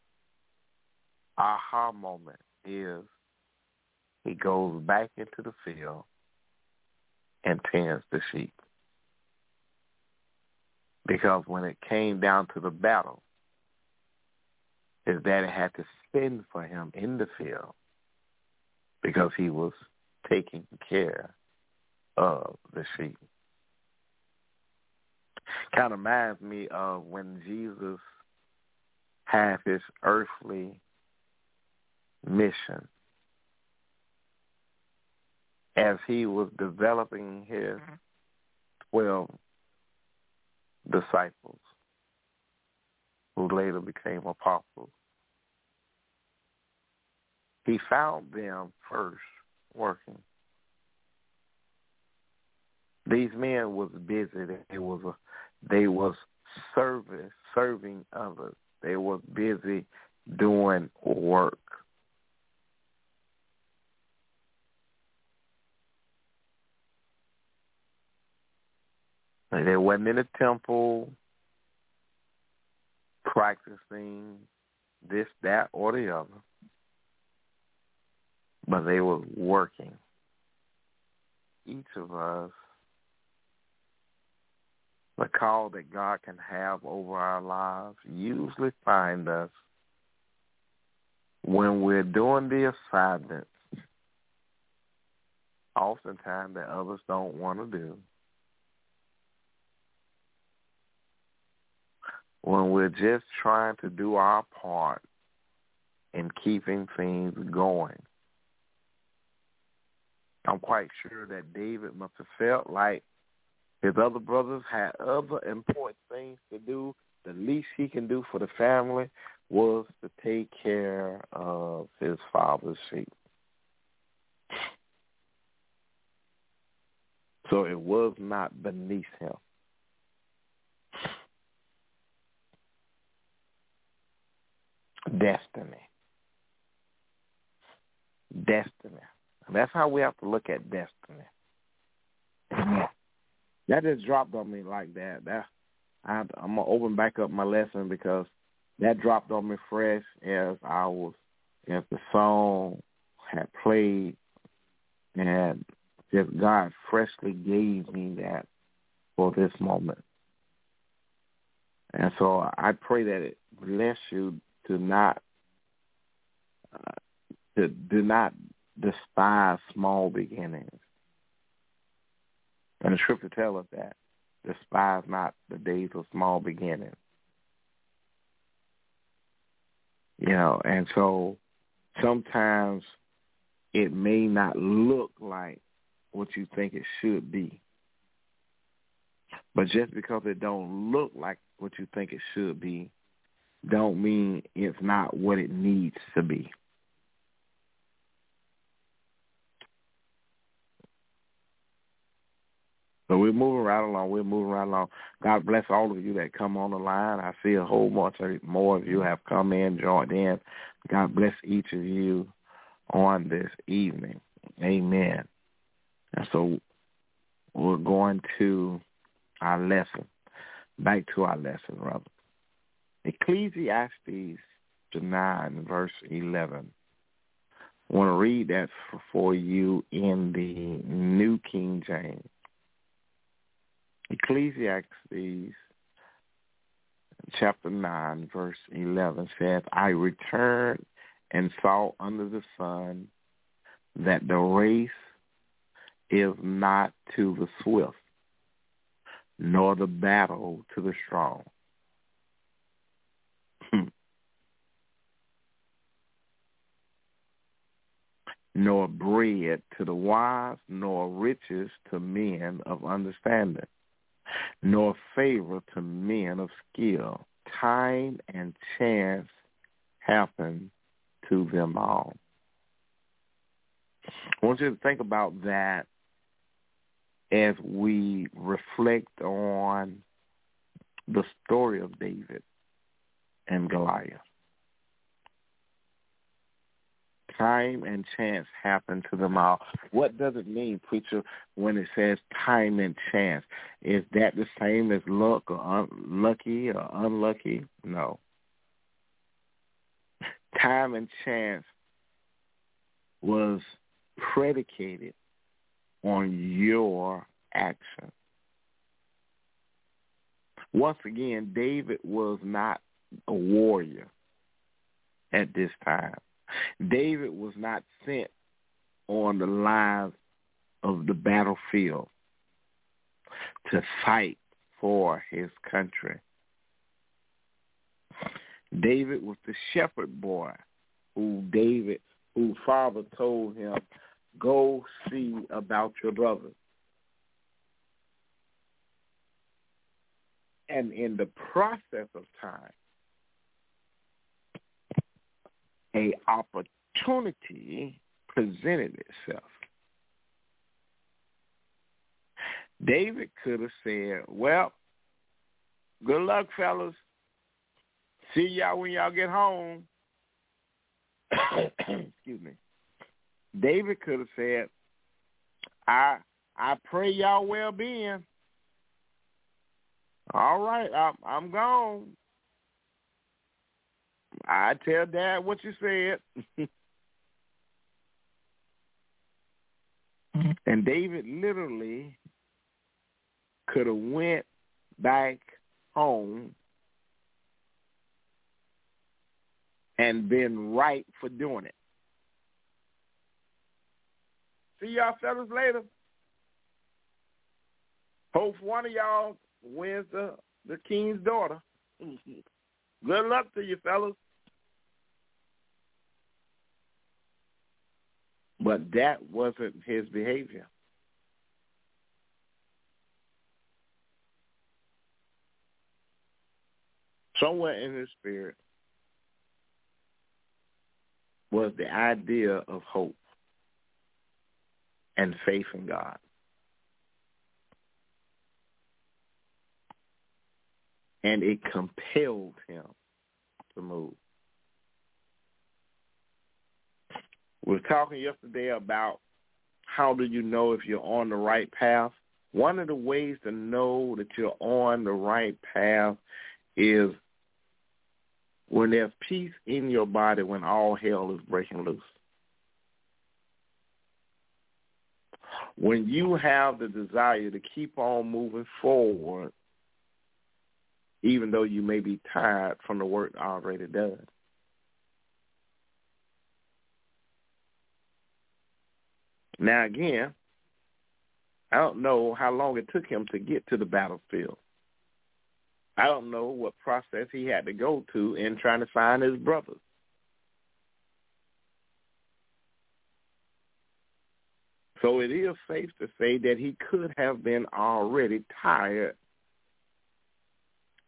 aha moment is he goes back into the field and tends the sheep. Because when it came down to the battle, his daddy had to send for him in the field because he was taking care of the sheep. Kind of reminds me of when Jesus had his earthly mission. As he was developing his twelve disciples, who later became apostles, he found them first working. These men was busy. They was a, they was service serving others. They was busy doing work. They wasn't in the temple practicing this, that, or the other, but they were working. Each of us, the call that God can have over our lives usually find us when we're doing the assignments, oftentimes that others don't want to do. When we're just trying to do our part in keeping things going. I'm quite sure that David must have felt like his other brothers had other important things to do. The least he can do for the family was to take care of his father's sheep. So it was not beneath him. Destiny. Destiny. And that's how we have to look at destiny. That just dropped on me like that. That I, I'm going to open back up my lesson because that dropped on me fresh as I was, as the song had played, and just God freshly gave me that for this moment. And so I pray that it bless you to not uh, to do not despise small beginnings. And the scripture tells us that. Despise not the days of small beginnings. You know, and so sometimes it may not look like what you think it should be. But just because it don't look like what you think it should be, don't mean it's not what it needs to be. So we're moving right along. We're moving right along. God bless all of you that come on the line. I see a whole bunch of more of you have come in, joined in. God bless each of you on this evening. Amen. And so we're going to our lesson. Back to our lesson, brother. Ecclesiastes nine, verse eleven. I want to read that for you in the New King James. Ecclesiastes chapter nine, verse eleven says, I returned and saw under the sun that the race is not to the swift, nor the battle to the strong. Nor bread to the wise, nor riches to men of understanding, nor favor to men of skill. Time and chance happen to them all. I want you to think about that as we reflect on the story of David and Goliath. Time and chance happen to them all. What does it mean, preacher, when it says time and chance? Is that the same as luck or unlucky or unlucky? No. Time and chance was predicated on your action. Once again, David was not a warrior at this time. David was not sent on the lines of the battlefield to fight for his country. David was the shepherd boy who David, whose father told him, go see about your brothers. And in the process of time, a opportunity presented itself. David could have said, well, good luck, fellas. See y'all when y'all get home. Excuse me. David could have said, I I pray y'all well-being. All right, I'm, I'm gone. I tell Dad what you said. And David literally could have went back home and been right for doing it. See y'all fellas later. Hope one of y'all wins the, the king's daughter. Good luck to you fellas. But that wasn't his behavior. Somewhere in his spirit was the idea of hope and faith in God. And it compelled him to move. We were talking yesterday about how do you know if you're on the right path. One of the ways to know that you're on the right path is when there's peace in your body when all hell is breaking loose. When you have the desire to keep on moving forward, even though you may be tired from the work already done. Now, again, I don't know how long it took him to get to the battlefield. I don't know what process he had to go to in trying to find his brothers. So it is safe to say that he could have been already tired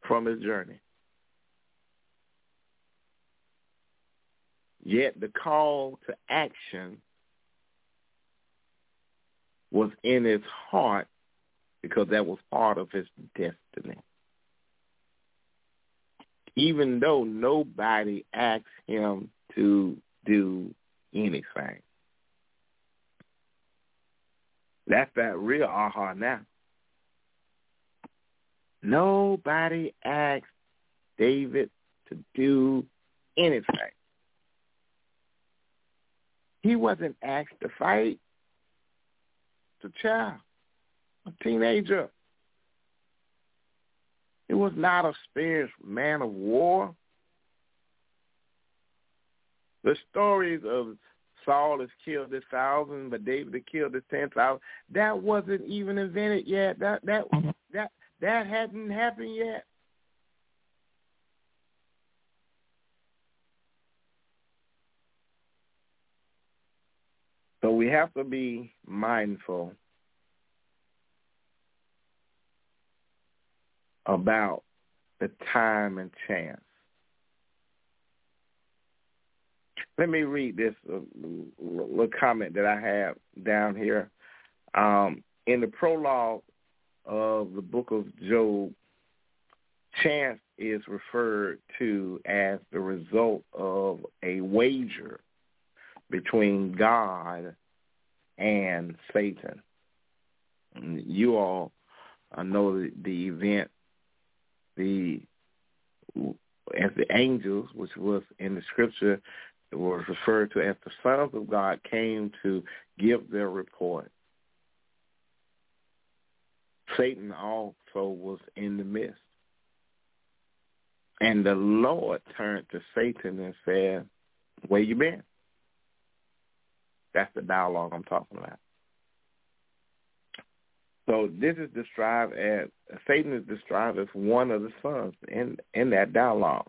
from his journey. Yet the call to action was in his heart because that was part of his destiny. Even though nobody asked him to do anything. That's that real aha now. Nobody asked David to do anything. He wasn't asked to fight. It's a child, a teenager. He was not a experienced man of war. The stories of Saul has killed his thousand, but David has killed his ten thousand. That wasn't even invented yet. That that that that hadn't happened yet. So we have to be mindful about the time and chance. Let me read this uh, little comment that I have down here. Um, in the prologue of the book of Job, chance is referred to as the result of a wager between God and Satan. You all uh, know the, the event, the as the angels, which was in the scripture, was referred to as the sons of God, came to give their report. Satan also was in the midst. And the Lord turned to Satan and said, where you been? That's the dialogue I'm talking about. So this is described as, Satan is described as one of the sons in, in that dialogue.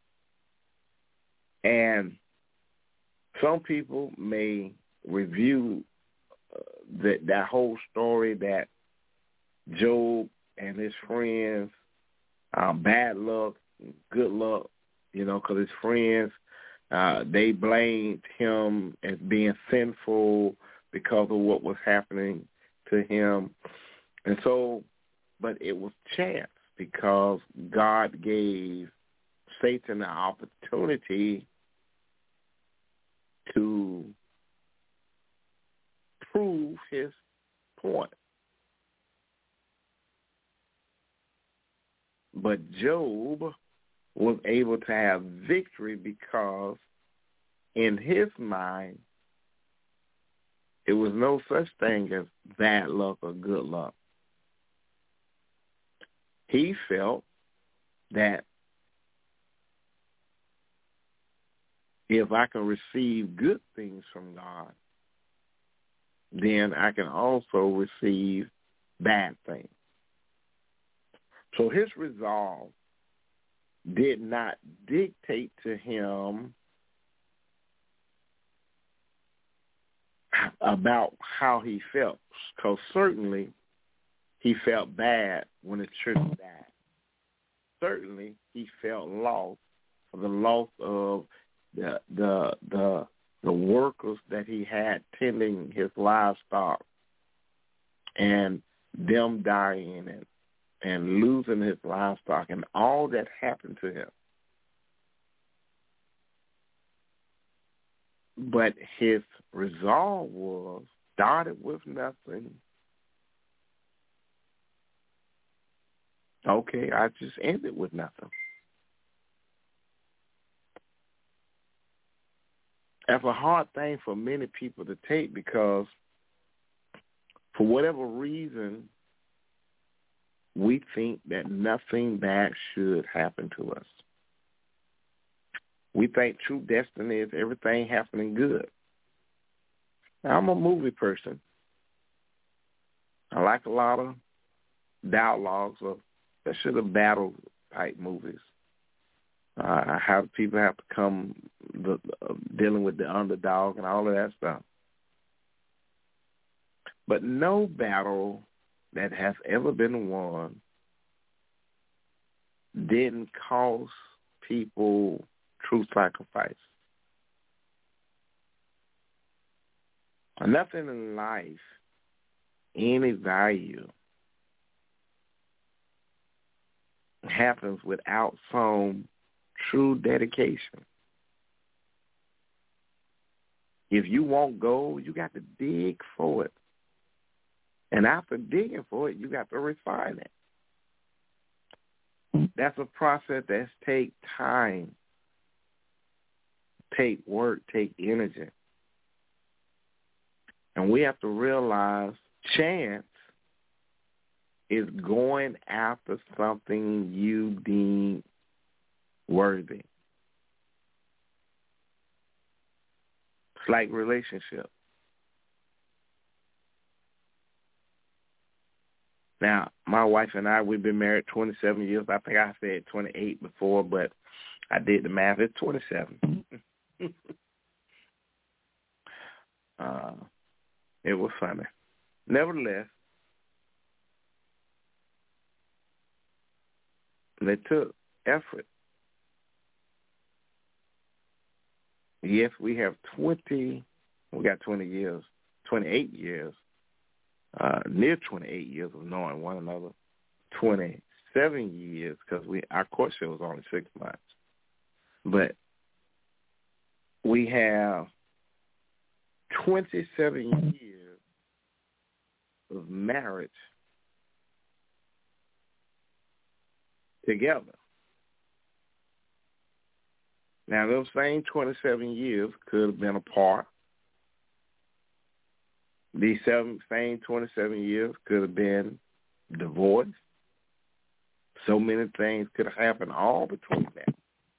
And some people may review uh, that, that whole story that Job and his friends, um, bad luck, good luck, you know, because his friends, uh, they blamed him as being sinful because of what was happening to him. And so, but it was chance because God gave Satan an opportunity to prove his point. But Job was able to have victory because in his mind, it was no such thing as bad luck or good luck. He felt that if I can receive good things from God, then I can also receive bad things. So his resolve did not dictate to him about how he felt, because certainly he felt bad when his children died. Certainly he felt lost for the loss of the the the the workers that he had tending his livestock and them dying and and losing his livestock and all that happened to him. But his resolve was, started with nothing. Okay, I just ended with nothing. That's a hard thing for many people to take because for whatever reason, we think that nothing bad should happen to us. We think true destiny is everything happening good. Now, I'm a movie person. I like a lot of dialogues, of, especially the battle-type movies. Uh, how people have to come the, uh, dealing with the underdog and all of that stuff. But no battle that has ever been won didn't cost people true sacrifice. Nothing in life, any value, happens without some true dedication. If you want gold, you got to dig for it. And after digging for it, you got to refine it. That's a process that takes time, take work, take energy. And we have to realize chance is going after something you deem worthy. It's like relationship. Now, my wife and I, we've been married twenty-seven years. I think I said twenty-eight before, but I did the math. It's twenty-seven. uh, it was funny. Nevertheless, they took effort. Yes, we have twenty, we got twenty years, twenty-eight years, uh, near twenty-eight years of knowing one another, twenty-seven years because we our courtship was only six months. But we have twenty-seven years of marriage together. Now, those same twenty-seven years could have been apart. These seven, same twenty-seven years could have been divorced. So many things could have happened all between that.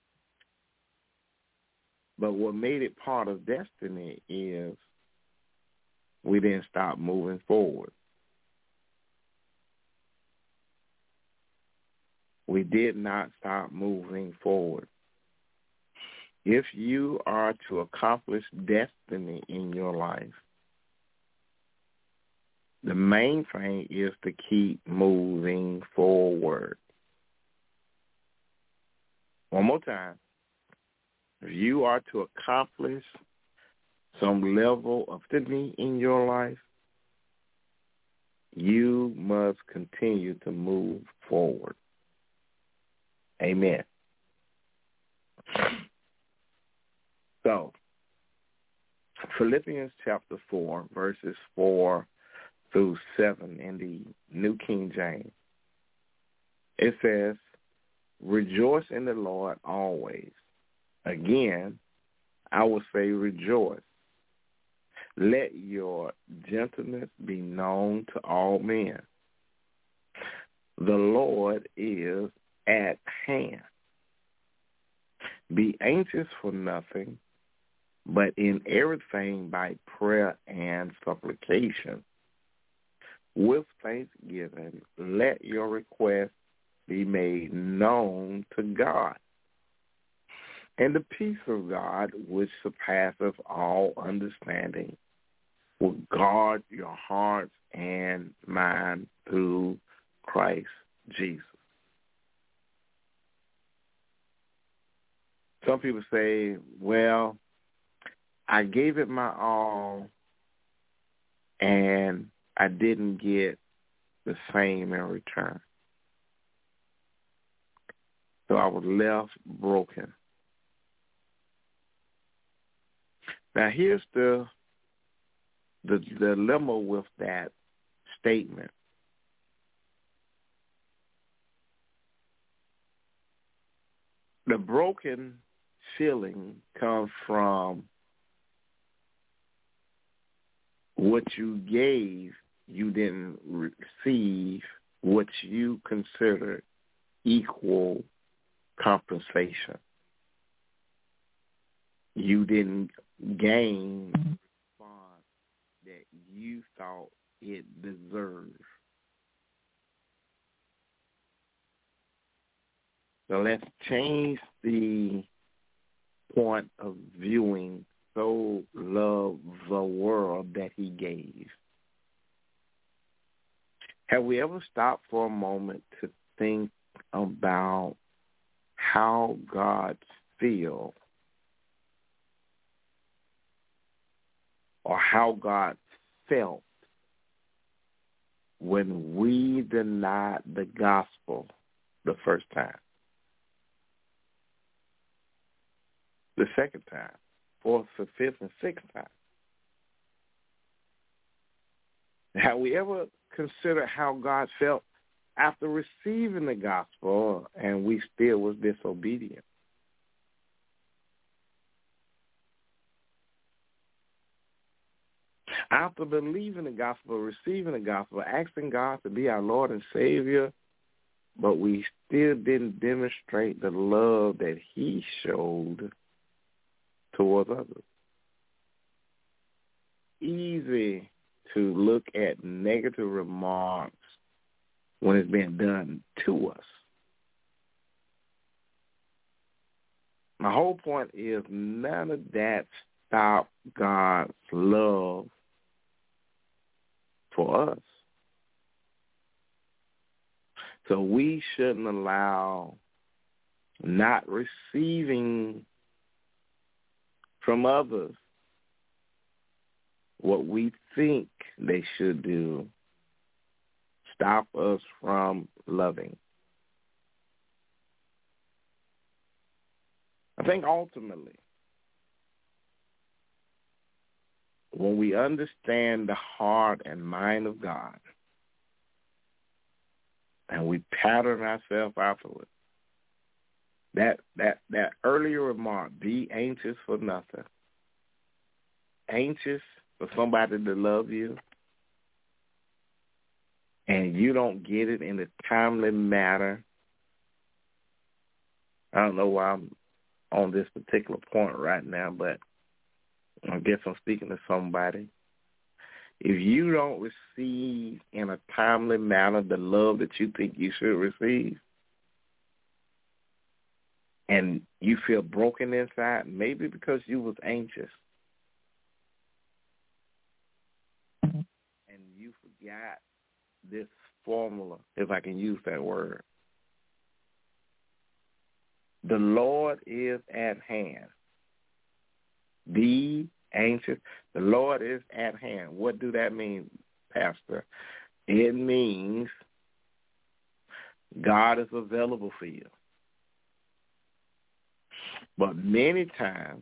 But what made it part of destiny is we didn't stop moving forward. We did not stop moving forward. If you are to accomplish destiny in your life, the main thing is to keep moving forward. One more time. If you are to accomplish some level of destiny in your life, you must continue to move forward. Amen. So, Philippians chapter four, verses four through seven in the New King James, it says, rejoice in the Lord always. Again, I will say rejoice. Let your gentleness be known to all men. The Lord is at hand. Be anxious for nothing, but in everything by prayer and supplication. With thanksgiving, let your requests be made known to God. And the peace of God, which surpasses all understanding, will guard your hearts and mind through Christ Jesus. Some people say, well, I gave it my all and I didn't get the same in return. So I was left broken. Now here's the the dilemma with that statement. The broken feeling comes from what you gave, you didn't receive what you considered equal compensation. You didn't gain the response that you thought it deserved. So let's change the point of viewing. So love the world that he gave. Have we ever stopped for a moment to think about how God feels or how God felt when we denied the gospel the first time, the second time, fourth, the fifth, and sixth time. Have we ever considered how God felt after receiving the gospel and we still was disobedient? After believing the gospel, receiving the gospel, asking God to be our Lord and Savior, but we still didn't demonstrate the love that he showed towards others. Easy to look at negative remarks when it's being done to us. My whole point is none of that stopped God's love for us. So we shouldn't allow not receiving from others what we think they should do stop us from loving. I think ultimately, when we understand the heart and mind of God, and we pattern ourselves afterwards, that that that earlier remark, be anxious for nothing, anxious for somebody to love you, and you don't get it in a timely manner. I don't know why I'm on this particular point right now, but I guess I'm speaking to somebody. If you don't receive in a timely manner the love that you think you should receive, and you feel broken inside, maybe because you was anxious, and you forgot this formula, if I can use that word. The Lord is at hand. Be anxious. The Lord is at hand. What do that mean, Pastor? It means God is available for you. But many times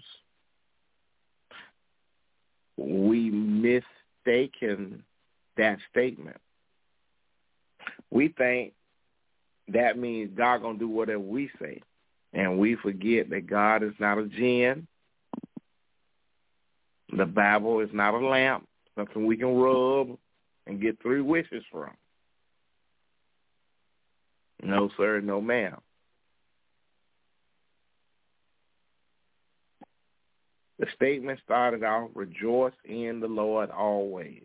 we mistaken that statement. We think that means God gonna do whatever we say, and we forget that God is not a jinn. The Bible is not a lamp, something we can rub and get three wishes from. No, sir, no, ma'am. The statement started off, rejoice in the Lord always.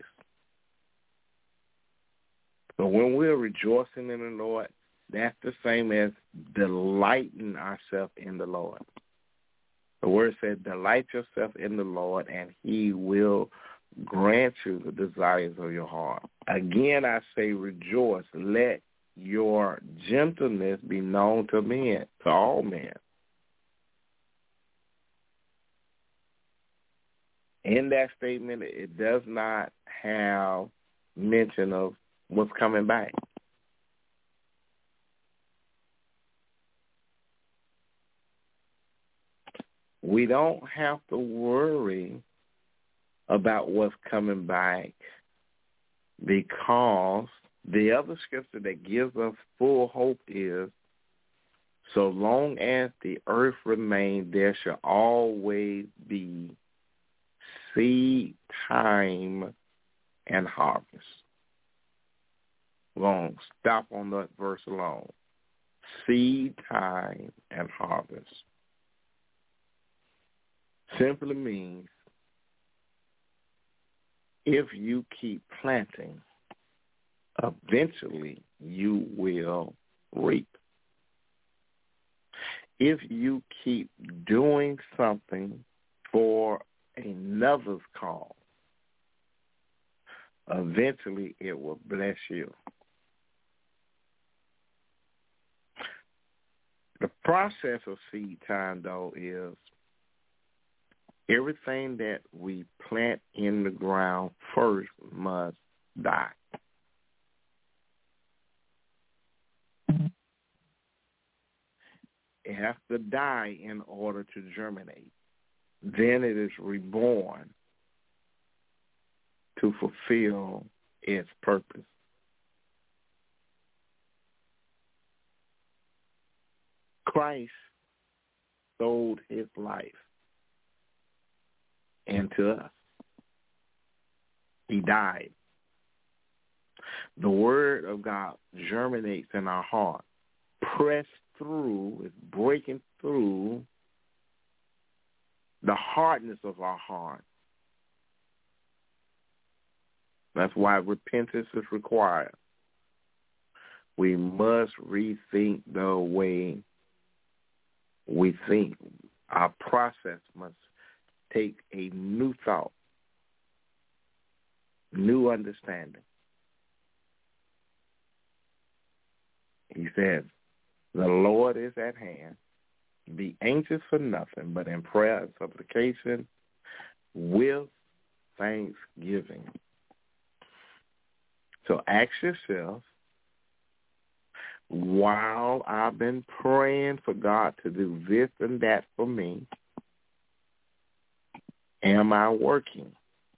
So when we're rejoicing in the Lord, that's the same as delighting ourselves in the Lord. The word said, delight yourself in the Lord, and he will grant you the desires of your heart. Again, I say rejoice. Let your gentleness be known to men, to all men. In that statement, it does not have mention of what's coming back. We don't have to worry about what's coming back because the other scripture that gives us full hope is, so long as the earth remains, there shall always be seed time and harvest. We're going to stop on that verse alone. Seed time and harvest simply means if you keep planting, eventually you will reap. If you keep doing something for another's cause, eventually it will bless you. process of seed time, though, is everything that we plant in the ground first must die. It has to die in order to germinate. Then it is reborn to fulfill its purpose. Christ sold his life into us. He died. The word of God germinates in our heart, pressed through, is breaking through the hardness of our heart. That's why repentance is required. We must rethink the way we think. Our process must take a new thought, new understanding. He says, the Lord is at hand. Be anxious for nothing, but in prayer and supplication with thanksgiving. So ask yourself, while I've been praying for God to do this and that for me, am I working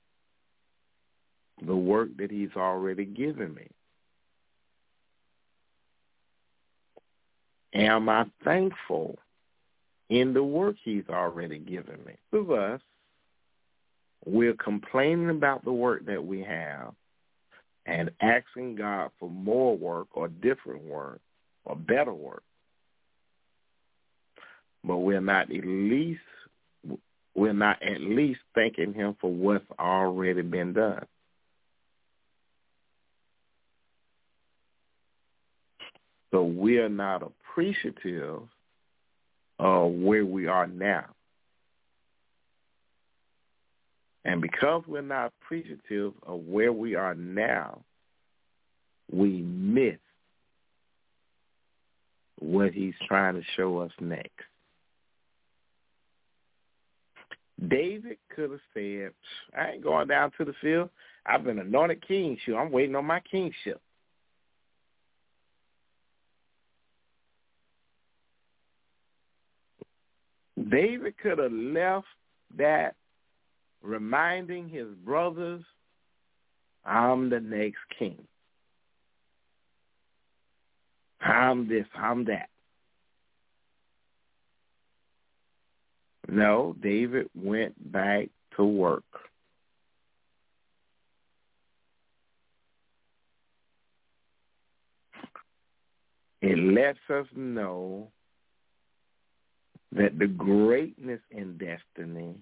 the work that he's already given me? Am I thankful in the work he's already given me? Of us, we're complaining about the work that we have and asking God for more work or different work or better work. But we're not at least we're not at least thanking him for what's already been done. So we are not appreciative of where we are now. And because we're not appreciative of where we are now, we miss what he's trying to show us next. David could have said, I ain't going down to the field. I've been anointed king. Shoot, I'm waiting on my kingship. David could have left that reminding his brothers, I'm the next king. I'm this, I'm that. No, David went back to work. It lets us know that the greatness in destiny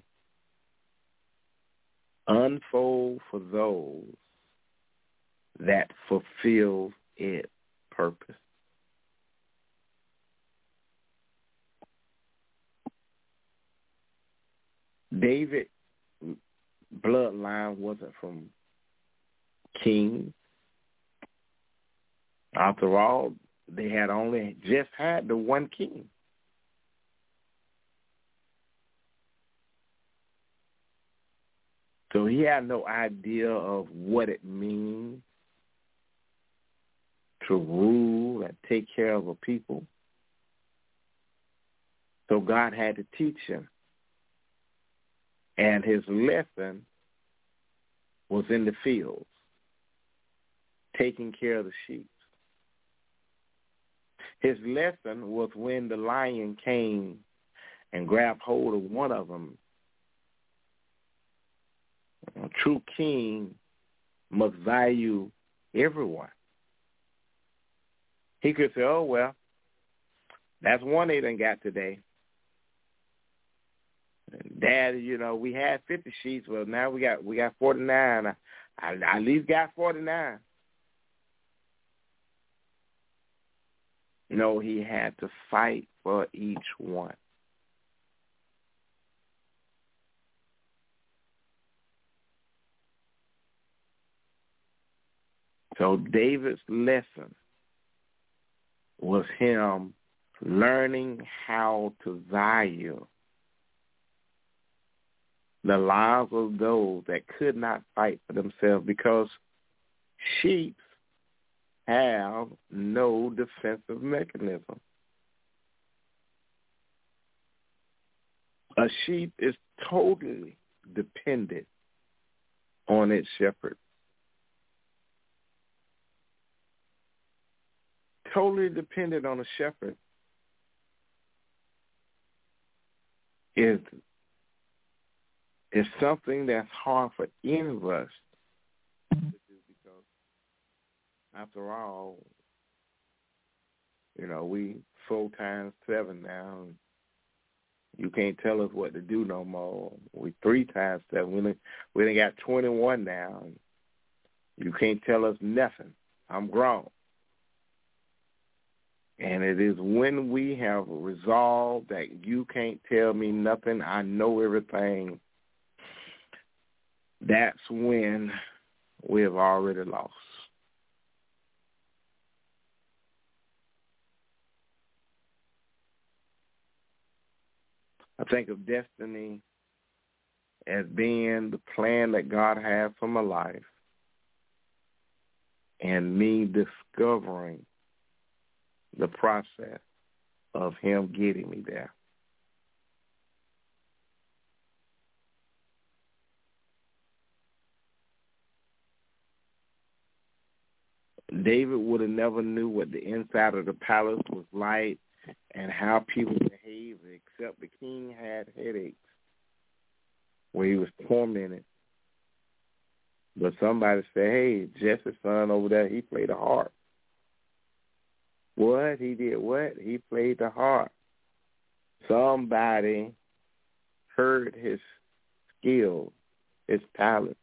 unfold for those that fulfill its purpose. David's bloodline wasn't from kings. After all, they had only just had the one king. So he had no idea of what it means to rule and take care of a people. So God had to teach him. And his lesson was in the fields, taking care of the sheep. His lesson was when the lion came and grabbed hold of one of them. A true king must value everyone. He could say, oh, well, that's one they done got today. Dad, you know, we had fifty sheep. Well, now we got we got forty-nine. I, I, I at least got forty-nine. No, he had to fight for each one. So David's lesson was him learning how to value the lives of those that could not fight for themselves, because sheep have no defensive mechanism. A sheep is totally dependent on its shepherd. Totally dependent on a shepherd is is something that's hard for any of us to do, because after all, you know, we four times seven now. And you can't tell us what to do no more. We three times seven. We done, we done got twenty-one now. And you can't tell us nothing. I'm grown. And it is when we have resolved that you can't tell me nothing, I know everything, that's when we have already lost. I think of destiny as being the plan that God has for my life, and me discovering the process of him getting me there. David would have never knew what the inside of the palace was like and how people behaved, except the king had headaches where he was tormented. But somebody said, hey, Jesse's son over there, he played the harp. What? He did what? He played the harp. Somebody heard his skill, his talent.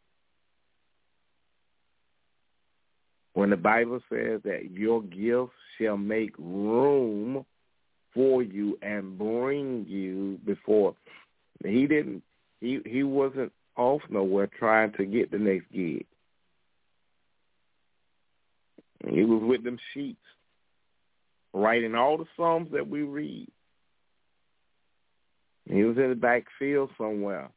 When the Bible says that your gifts shall make room for you and bring you before, he didn't, he, he wasn't off nowhere trying to get the next gig. He was with them sheep, writing all the Psalms that we read. He was in the backfield somewhere,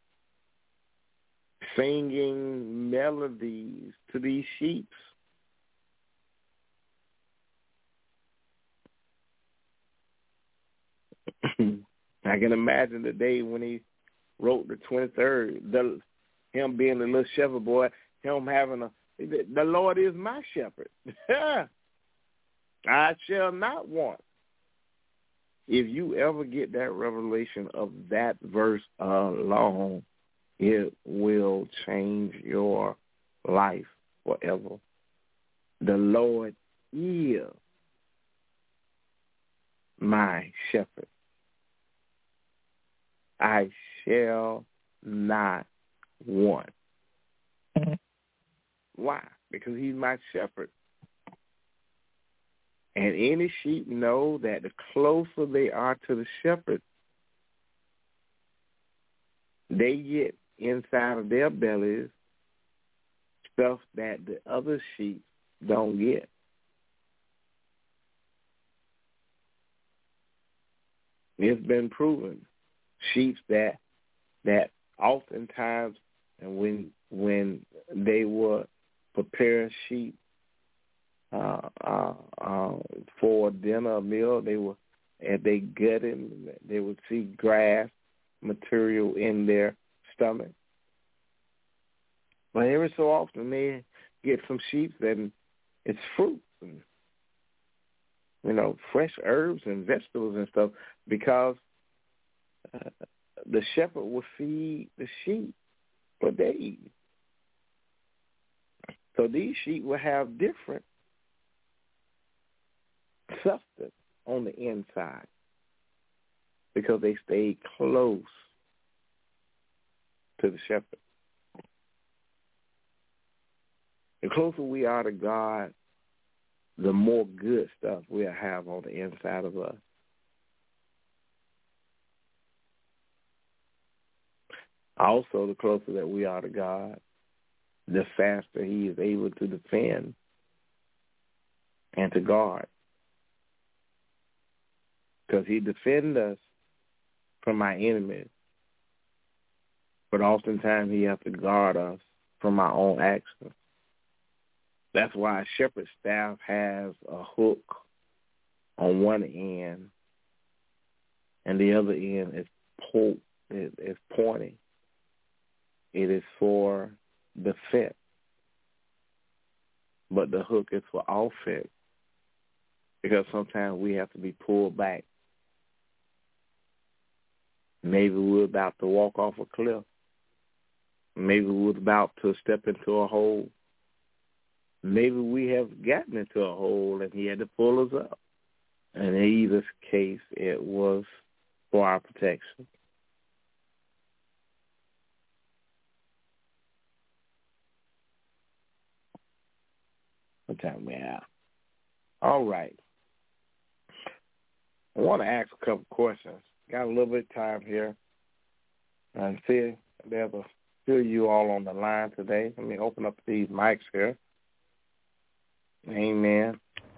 singing melodies to these sheep. I can imagine the day when he wrote the twenty-third, the, him being a little shepherd boy, him having a, the Lord is my shepherd. I shall not want. If you ever get that revelation of that verse alone, it will change your life forever. The Lord is my shepherd. I shall not want. Why? Because he's my shepherd. And any sheep know that the closer they are to the shepherd, they get inside of their bellies stuff that the other sheep don't get. It's been proven. Sheep that that oftentimes, and when when they would prepare sheep uh, uh, uh, for dinner or meal, they were and they gutted, they would see grass material in their stomach. But every so often they get some sheep that it's fruits and, you know, fresh herbs and vegetables and stuff, because uh, the shepherd will feed the sheep for days. So these sheep will have different substance on the inside because they stay close to the shepherd. The closer we are to God, the more good stuff we'll have on the inside of us. Also, the closer that we are to God, the faster he is able to defend and to guard. because he defends us from our enemies. But oftentimes he has to guard us from our own actions. That's why a shepherd's staff has a hook on one end, and the other end is, po- is, is pointing. It is for defense, but the hook is for offense, because sometimes we have to be pulled back. Maybe we're about to walk off a cliff. Maybe we're about to step into a hole. Maybe we have gotten into a hole and he had to pull us up. And in either case, it was for our protection. What time we have? All right. I want to ask a couple questions. Got a little bit of time here. And see, there's a few of you all on the line today. Let me open up these mics here. Amen.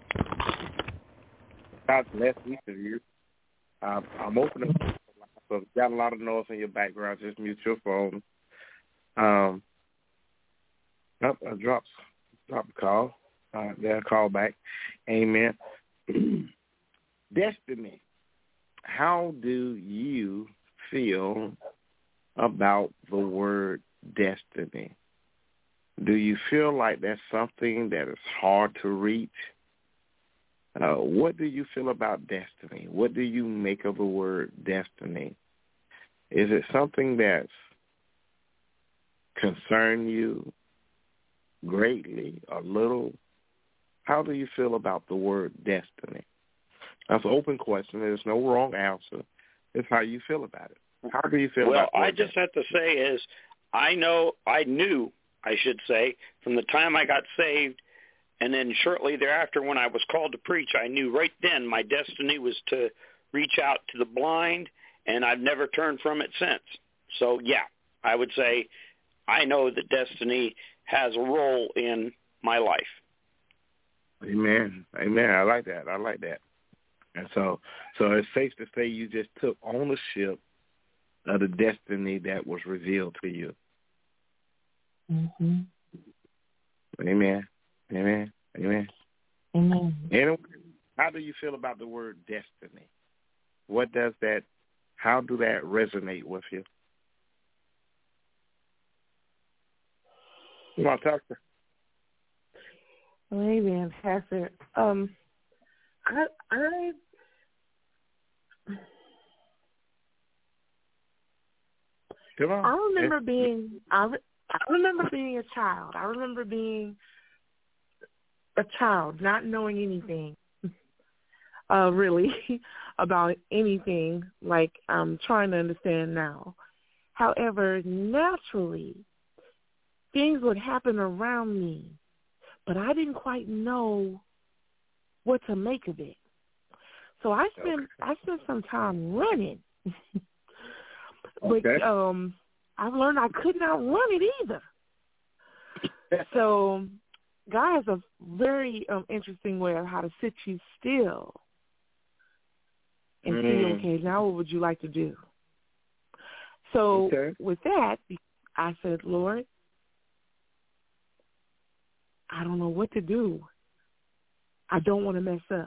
God bless each of you. Um, I'm opening up. So if you got a lot of noise in your background, just mute your phone. Um, oh, I dropped, dropped the call. All right, there, call back. Amen. Destiny. How do you feel about the word destiny? Do you feel like that's something that is hard to reach? Uh, what do you feel about destiny? What do you make of the word destiny? Is it something that's concerned you greatly or little? How do you feel about the word destiny? That's an open question. There's no wrong answer. It's how you feel about it. How do you feel well, about it? Well, I just have to say is I know, I knew, I should say, from the time I got saved, and then shortly thereafter when I was called to preach, I knew right then my destiny was to reach out to the blind, and I've never turned from it since. So, yeah, I would say I know that destiny has a role in my life. Amen. Amen. I like that. I like that. And so so it's safe to say you just took ownership of the destiny that was revealed to you. Mm-hmm. Amen. Amen. Amen. Amen. Anyway, how do you feel about the word destiny? What does that, how do that resonate with you? You want to talk to? Well, amen, Pastor. Um, I, I, Come on. I remember being, I, re- I remember being a child. I remember being a child, not knowing anything, uh, really, about anything like I'm trying to understand now. However, naturally, things would happen around me, but I didn't quite know what to make of it. So I spent okay. I spent some time running, but okay. um, I've learned I could not run it either. So God has a very um, interesting way of how to sit you still and mm. see, okay, now what would you like to do? So okay. with that, I said, Lord, I don't know what to do. I don't want to mess up.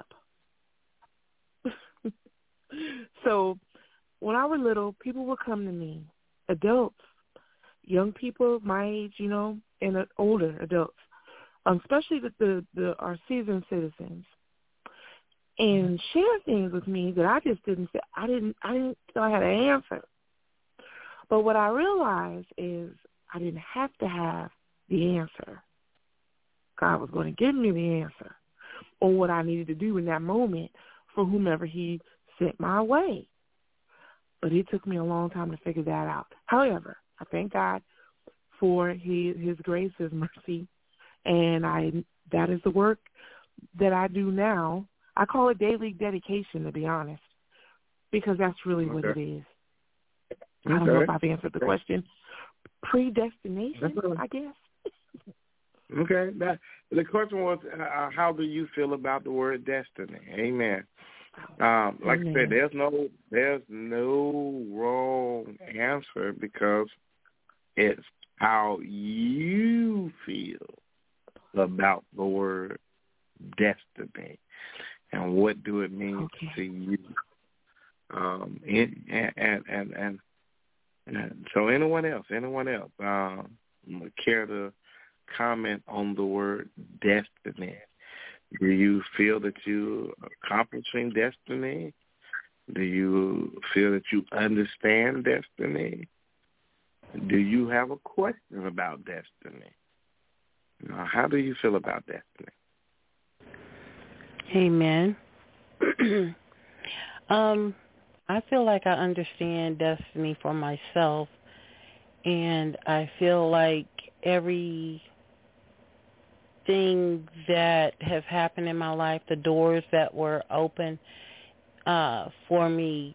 So when I was little, people would come to me, adults, young people my age, you know, and uh, older adults, um, especially the, the, the our seasoned citizens, and share things with me that I just didn't say. I didn't. I didn't feel I had an answer. But what I realized is I didn't have to have the answer. God was going to give me the answer on what I needed to do in that moment for whomever he sent my way. But it took me a long time to figure that out. However, I thank God for his, his grace, his mercy, and I that is the work that I do now. I call it daily dedication, to be honest, because that's really okay. what it is. Okay. I don't know if I've answered the question. Predestination, I guess. Okay. That, the question was, uh, how do you feel about the word destiny? Amen. Um, like Amen. I said, there's no there's no wrong answer because it's how you feel about the word destiny and what do it mean Okay. to you. Um, and, and, and, and, and so anyone else, anyone else, um, care to comment on the word destiny? Do you feel that you're accomplishing destiny? Do you feel that you understand destiny? Do you have a question about destiny? Now, how do you feel about destiny? Amen. um, I feel like I understand destiny for myself, and I feel like every thing that has happened in my life, the doors that were open uh, for me,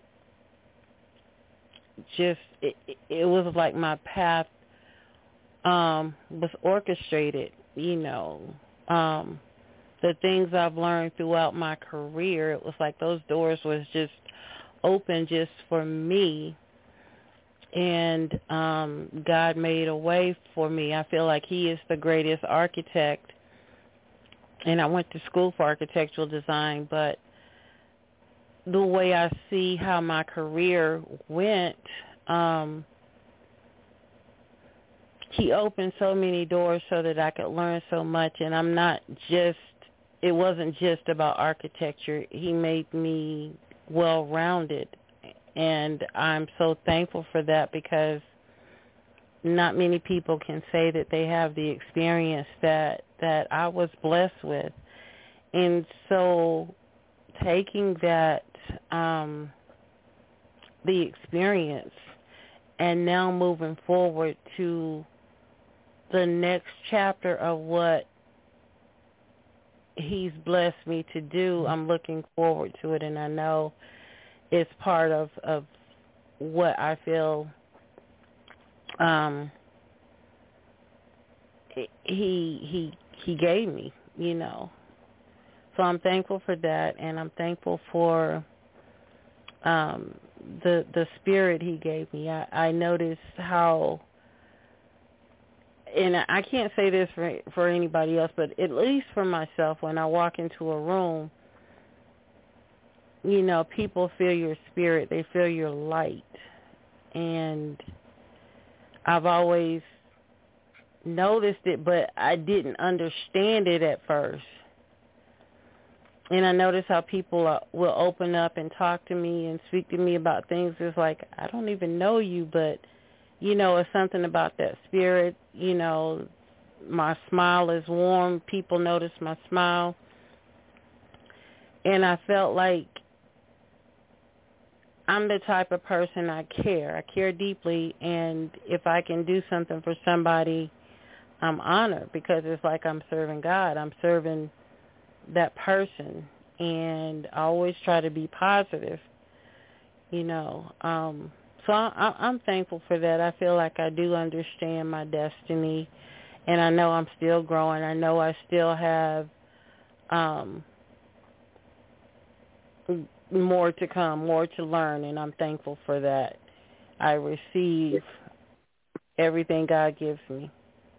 just it, it was like my path um, was orchestrated. You know, um, the things I've learned throughout my career, it was like those doors was just open just for me. And um, God made a way for me. I feel like he is the greatest architect. And I went to school for architectural design, but the way I see how my career went, um, he opened so many doors so that I could learn so much. And I'm not just, it wasn't just about architecture. He made me well-rounded. And I'm so thankful for that because not many people can say that they have the experience that, that I was blessed with. And so taking that, um, the experience and now moving forward to the next chapter of what he's blessed me to do, I'm looking forward to it, and I know it's part of, of what I feel um, he he he gave me, you know. So I'm thankful for that, and I'm thankful for um, the the spirit he gave me. I, I noticed how, and I can't say this for for anybody else, but at least for myself, when I walk into a room, you know, people feel your spirit. They feel your light. And I've always noticed it, but I didn't understand it at first. And I noticed how people uh, will open up and talk to me and speak to me about things. It's like, I don't even know you, but, you know, it's something about that spirit. You know, my smile is warm. People notice my smile. And I felt like I'm the type of person I care. I care deeply, and if I can do something for somebody, I'm honored because it's like I'm serving God. I'm serving that person, and I always try to be positive, you know. Um, so I, I'm thankful for that. I feel like I do understand my destiny, and I know I'm still growing. I know I still have um, more to come, more to learn, and I'm thankful for that. I receive everything God gives me.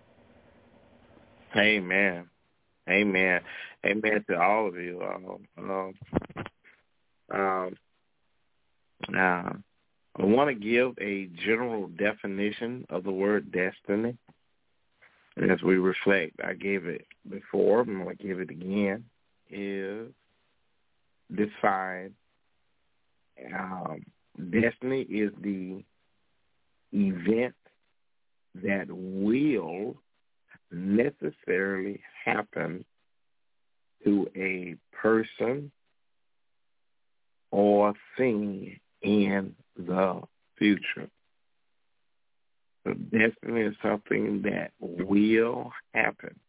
Amen. Amen. Amen to all of you. Um, um, um, uh, I want to give a general definition of the word destiny. As we reflect, I gave it before, I'm going to give it again, is defined. Um, destiny is the event that will necessarily happen to a person or thing in the future. So destiny is something that will happen.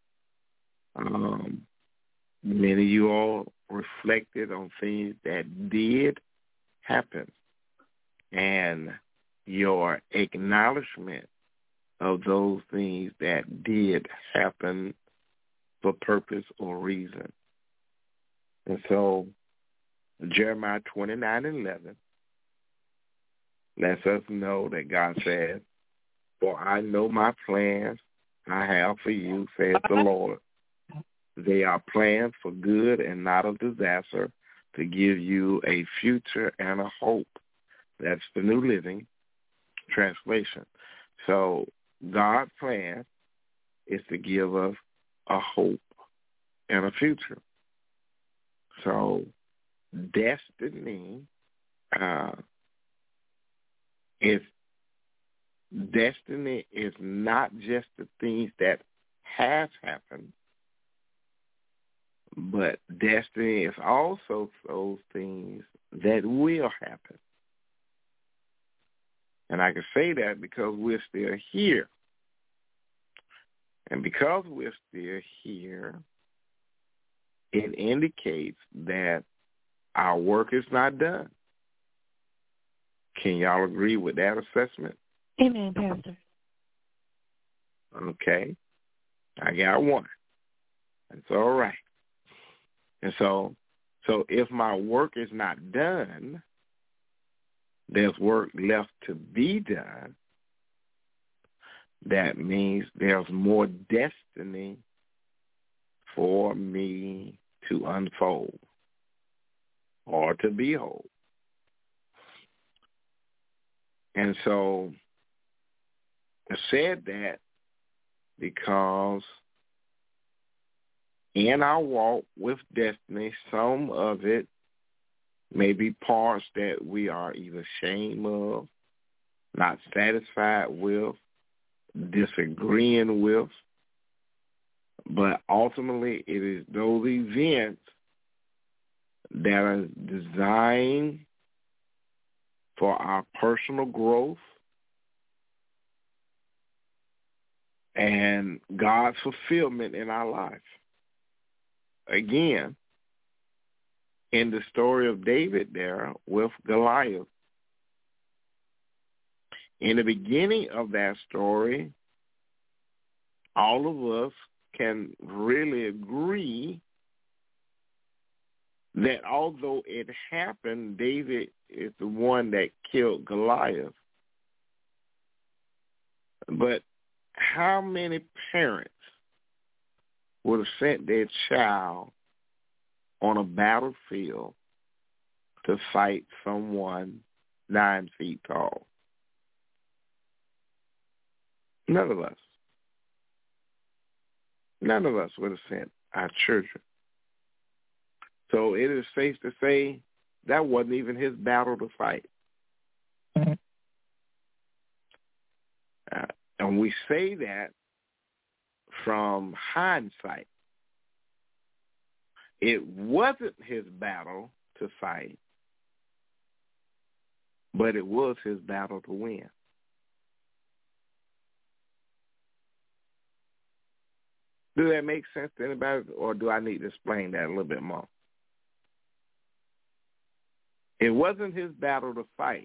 Um, many of you all reflected on things that did happen, and your acknowledgement of those things that did happen for purpose or reason. And so Jeremiah twenty-nine and eleven lets us know that God says, "For I know my plans I have for you, says the Lord. They are plans for good and not of disaster, to give you a future and a hope." That's the New Living Translation. So God's plan is to give us a hope and a future. So destiny uh, is destiny is not just the things that has happened, but destiny is also those things that will happen. And I can say that because we're still here. And because we're still here, it indicates that our work is not done. Can y'all agree with that assessment? Amen, Pastor. Okay. I got one. That's all right. And so, so if my work is not done, there's work left to be done. That means there's more destiny for me to unfold or to behold. And so I said that because in our walk with destiny, some of it may be parts that we are either ashamed of, not satisfied with, disagreeing with. But ultimately, it is those events that are designed for our personal growth and God's fulfillment in our life. Again, in the story of David there with Goliath, in the beginning of that story, all of us can really agree that although it happened, David is the one that killed Goliath. But how many parents would have sent their child on a battlefield to fight someone nine feet tall? None of us. None of us would have sent our children. So it is safe to say that wasn't even his battle to fight. Uh, and we say that from hindsight. It wasn't his battle to fight, but it was his battle to win. Do that make sense to anybody, or do I need to explain that a little bit more? It wasn't his battle to fight,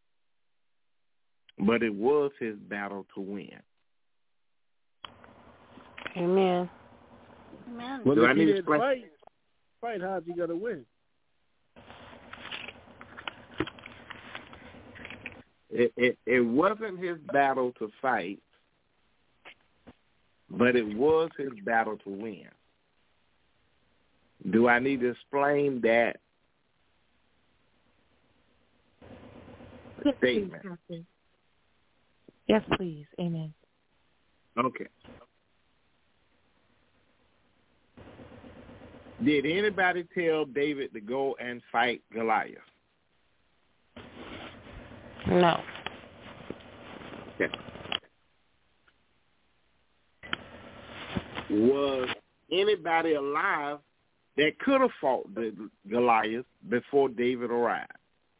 but it was his battle to win. Amen. Amen. Well, do if I need he to explain? Fight, fight, how's he going to win? It, it, it wasn't his battle to fight, but it was his battle to win. Do I need to explain that Yes, statement? please, yes, please. Amen. Okay. Did anybody tell David to go and fight Goliath? No. Okay. Was anybody alive that could have fought the Goliath before David arrived?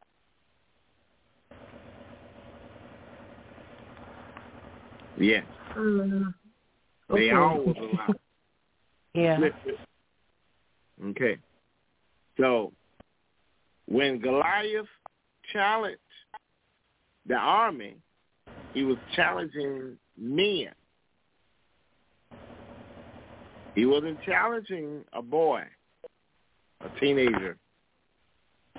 Yes. Mm, okay. They all was alive. Yeah. Okay. So when Goliath challenged the army, he was challenging men. He wasn't challenging a boy, a teenager.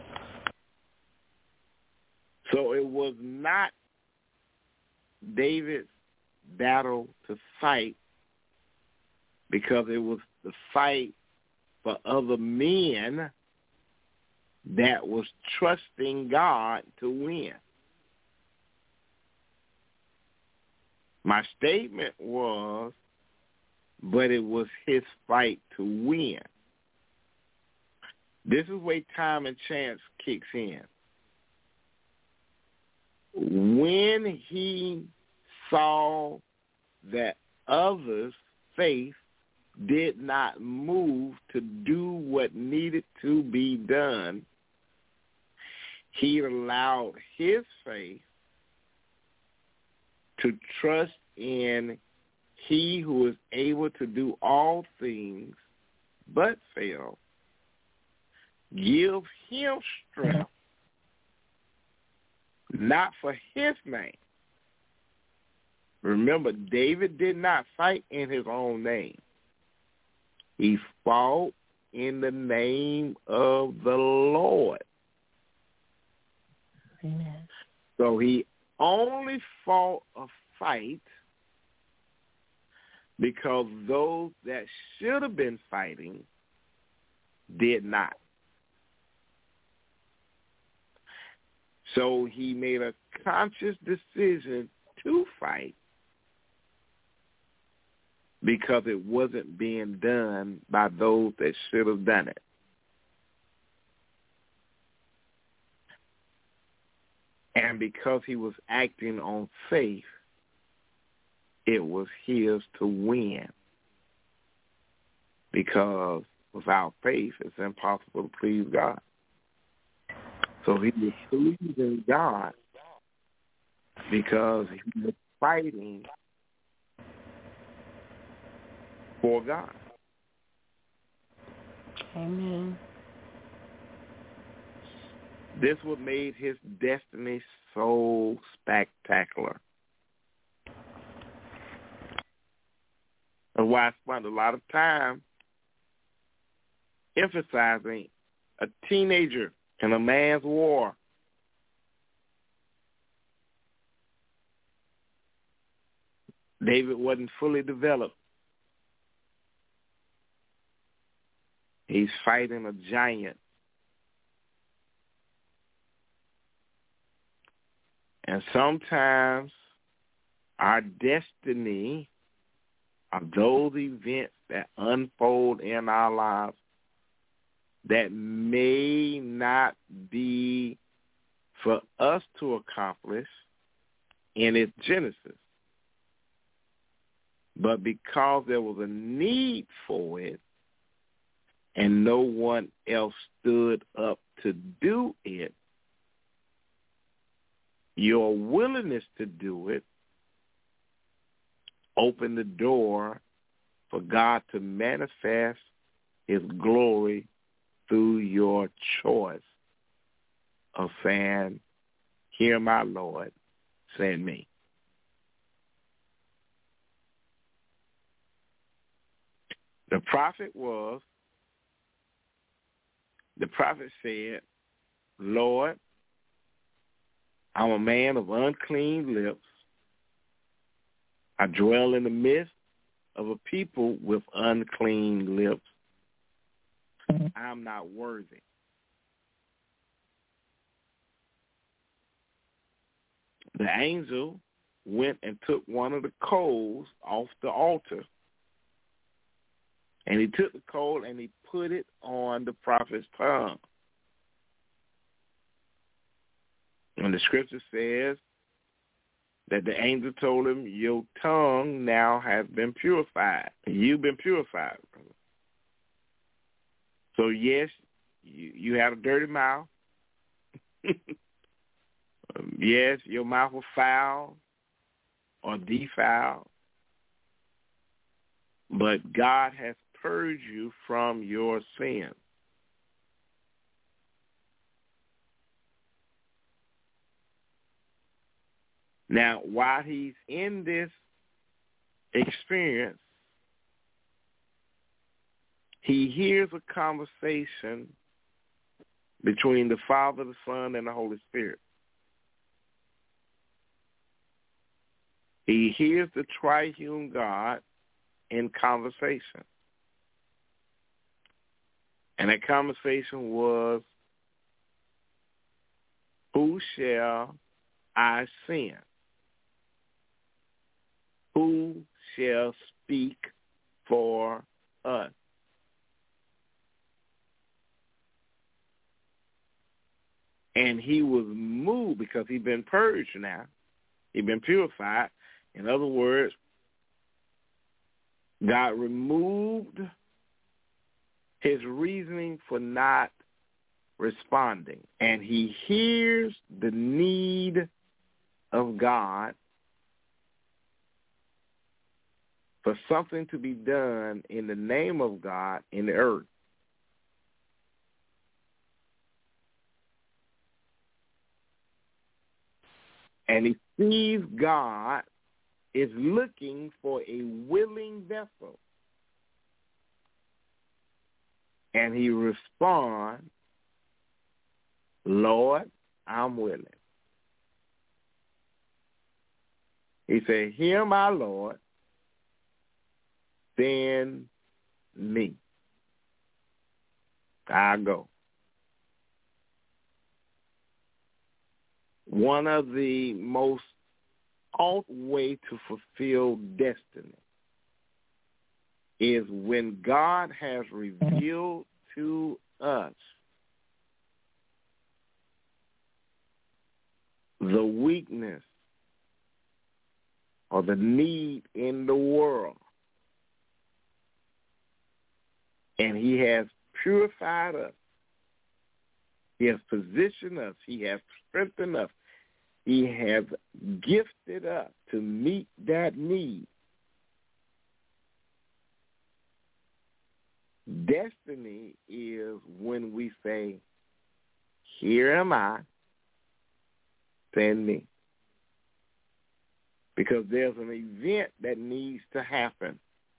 So it was not David's battle to fight, because it was the fight for other men that was trusting God to win. My statement was, but it was his fight to win. This is where time and chance kicks in. When he saw that others' faith did not move to do what needed to be done, he allowed his faith to trust in he who is able to do all things but fail. Give him strength, not for his name. Remember, David did not fight in his own name. He fought in the name of the Lord. Amen. So he only fought a fight because those that should have been fighting did not. So he made a conscious decision to fight because it wasn't being done by those that should have done it. And because he was acting on faith, it was his to win. Because without faith, it's impossible to please God. So he was pleasing God because he was fighting for God. Amen. This what made his destiny so spectacular. That's why I spent a lot of time emphasizing a teenager in a man's war. David wasn't fully developed. He's fighting a giant. And sometimes our destiny are those events that unfold in our lives that may not be for us to accomplish in its genesis. But because there was a need for it and no one else stood up to do it, your willingness to do it opened the door for God to manifest his glory through your choice of saying, "Here, my Lord, send me." The prophet was, the prophet said, "Lord, I'm a man of unclean lips. I dwell in the midst of a people with unclean lips. I'm not worthy." The angel went and took one of the coals off the altar. And he took the coal and he put it on the prophet's tongue. And the scripture says that the angel told him, "Your tongue now has been purified." You've been purified, brother. So yes, you, you had a dirty mouth. um, yes, your mouth was foul or defiled. But God has purged you from your sin. Now, while he's in this experience, he hears a conversation between the Father, the Son, and the Holy Spirit. He hears the triune God in conversation. And that conversation was, who shall I send? Who shall speak for us? And he was moved because he'd been purged now. He'd been purified. In other words, God removed his reasoning for not responding. And he hears the need of God for something to be done in the name of God in the earth. And he sees God is looking for a willing vessel. And he responds, Lord, I'm willing. He said, hear my Lord, send me. I go. One of the most alt way to fulfill destiny is when God has revealed to us the weakness or the need in the world, and he has purified us. He has positioned us. He has strengthened us. He has gifted us to meet that need. Destiny is when we say, here am I, send me. Because there's an event that needs to happen.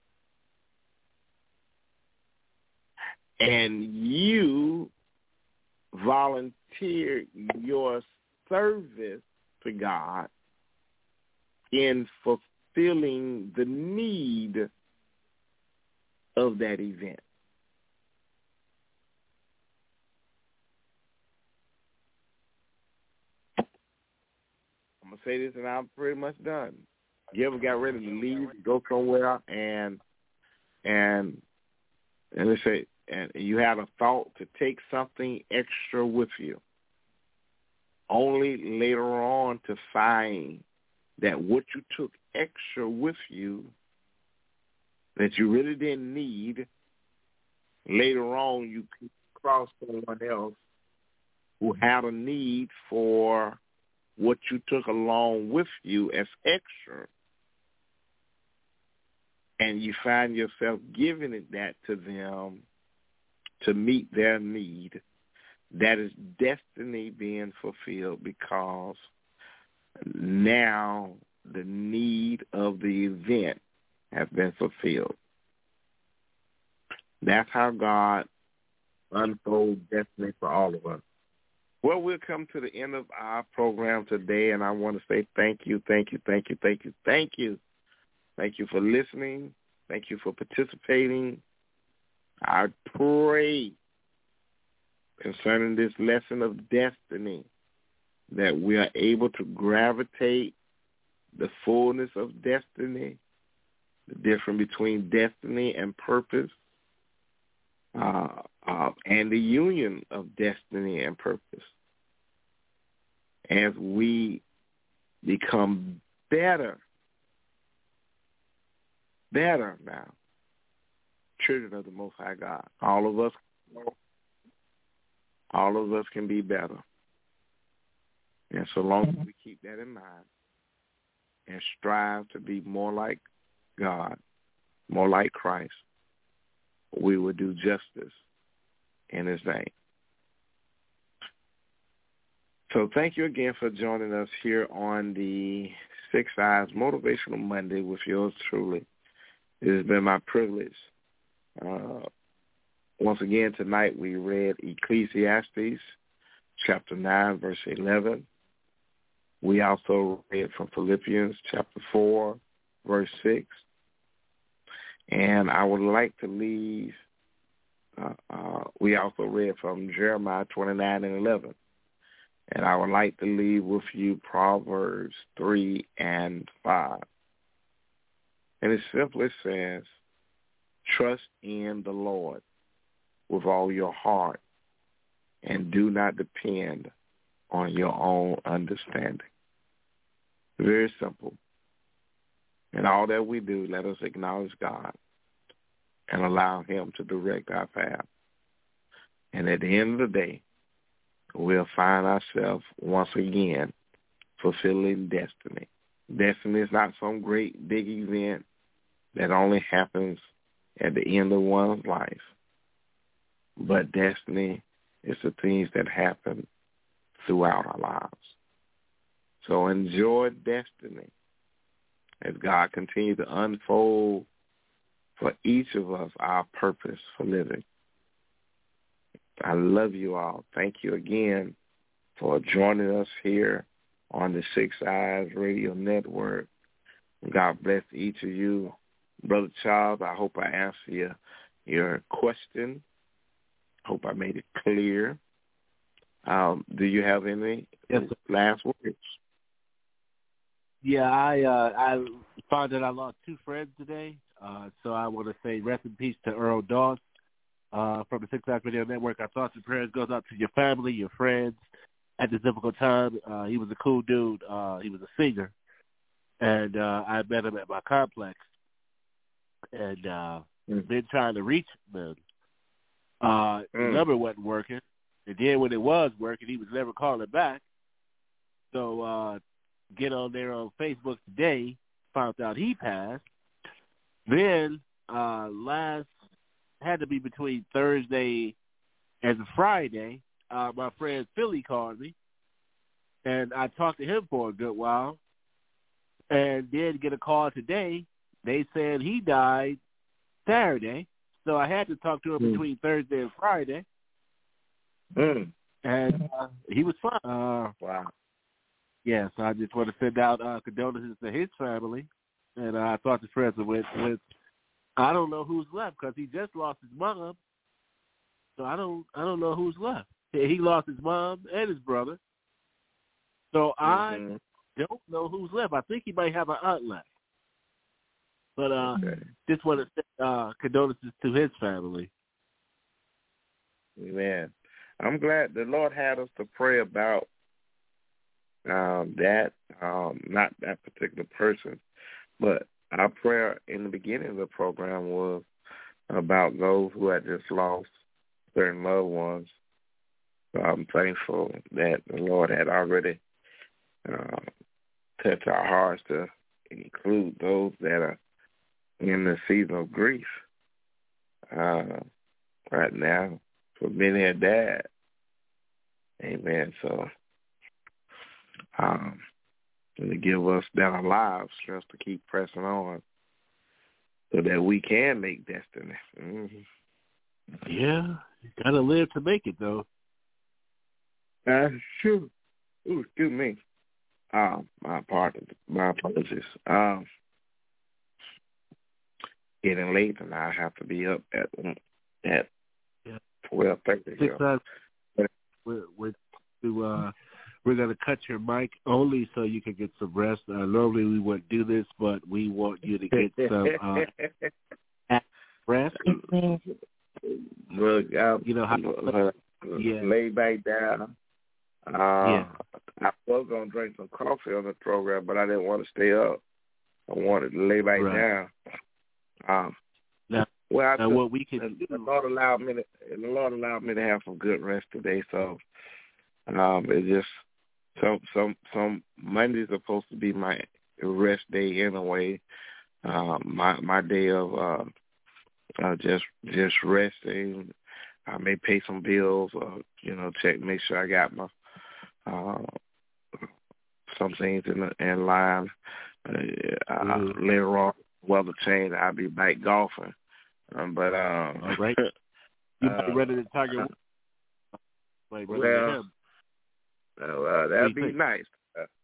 And you volunteer your service to God in fulfilling the need of that event. I'm going to say this and I'm pretty much done. You ever got ready to leave, go somewhere, and and and let's say, and you had a thought to take something extra with you, only later on to find that what you took extra with you that you really didn't need, later on you cross someone else who had a need for what you took along with you as extra, and you find yourself giving it that to them to meet their need. That is destiny being fulfilled, because now the need of the event has been fulfilled. That's how God unfolds destiny for all of us. Well, we'll come to the end of our program today, and I want to say thank you, thank you, thank you, thank you, thank you. Thank you for listening. Thank you for participating. I pray concerning this lesson of destiny that we are able to gravitate the fullness of destiny, the difference between destiny and purpose, uh, uh, and the union of destiny and purpose as we become better, better now, children of the Most High God. All of us, all of us can be better. And so long as we keep that in mind and strive to be more like God, more like Christ, we will do justice in his name. So thank you again for joining us here on the Six Eyes Motivational Monday with yours truly. It has been my privilege. Uh, once again, tonight we read Ecclesiastes chapter nine, verse eleven. We also read from Philippians chapter four, verse six. And I would like to leave, uh, uh, we also read from Jeremiah twenty-nine and eleven. And I would like to leave with you Proverbs three and five. And it simply says, trust in the Lord with all your heart and do not depend on your own understanding. Very simple. In all that we do, let us acknowledge God and allow him to direct our path. And at the end of the day, we'll find ourselves once again fulfilling destiny. Destiny is not some great big event that only happens at the end of one's life. But destiny is the things that happen throughout our lives. So enjoy destiny as God continues to unfold for each of us our purpose for living. I love you all. Thank you again for joining us here on the Six Eyes Radio Network. God bless each of you. Brother Charles, I hope I answered your, your question. Hope I made it clear. Um, do you have any yes, last words? Yeah, I uh, I found that I lost two friends today, uh, so I want to say rest in peace to Earl Doss uh, from the Six Eyes Radio Network. Our thoughts and prayers goes out to your family, your friends at this difficult time. Uh, he was a cool dude. Uh, he was a singer, and uh, I met him at my complex, and uh, mm. been trying to reach him. Uh, mm. The number wasn't working, and then when it was working, he was never calling back. So uh, get on there on Facebook today, found out he passed. Then uh, last, had to be between Thursday and Friday, uh, my friend Philly called me, and I talked to him for a good while, and then get a call today. They said he died Saturday, so I had to talk to him mm. between Thursday and Friday, mm. and uh, he was fine. Uh, wow. Yeah, so I just want to send out uh, condolences to his family, and uh, I thought the present with, with I don't know who's left because he just lost his mom, so I don't I don't know who's left. He lost his mom and his brother, so mm-hmm. I don't know who's left. I think he might have an aunt left, but uh, okay. just want to send uh, condolences to his family. Amen. I'm glad the Lord had us to pray about Um, that, um, not that particular person, but our prayer in the beginning of the program was about those who had just lost certain loved ones. So I'm thankful that the Lord had already uh, touched our hearts to include those that are in the season of grief uh, right now. For many had died. Amen. So Um, and to give us that our lives just to keep pressing on so that we can make destiny. Mm-hmm. Yeah, you gotta live to make it, though. That's true. Ooh, excuse me. Um, my apologies. My apologies. Um, getting late, and I have to be up at at yeah. twelve thirty. Six hours. We're, we're to uh. We're going to cut your mic only so you can get some rest. Uh, normally we wouldn't do this, but we want you to get some uh, rest. Look, I'm, you know how uh, yeah. lay back down. Uh, yeah. I was going to drink some coffee on the program, but I didn't want to stay up. I wanted to lay back right. down. Um, now, well, I now took, what we can the, do, the Lord allowed me to. The Lord allowed me to have some good rest today, so um, it just. Some some some Mondays are supposed to be my rest day anyway. Um, my my day of uh, uh, just just resting. I may pay some bills or you know check make sure I got my uh, some things in in line. Uh, mm-hmm. Later on, weather change. I'll be back golfing. Um, but um, all right, you might uh, ready to Tiger. Like, well. Uh, uh, that'd be nice. Uh,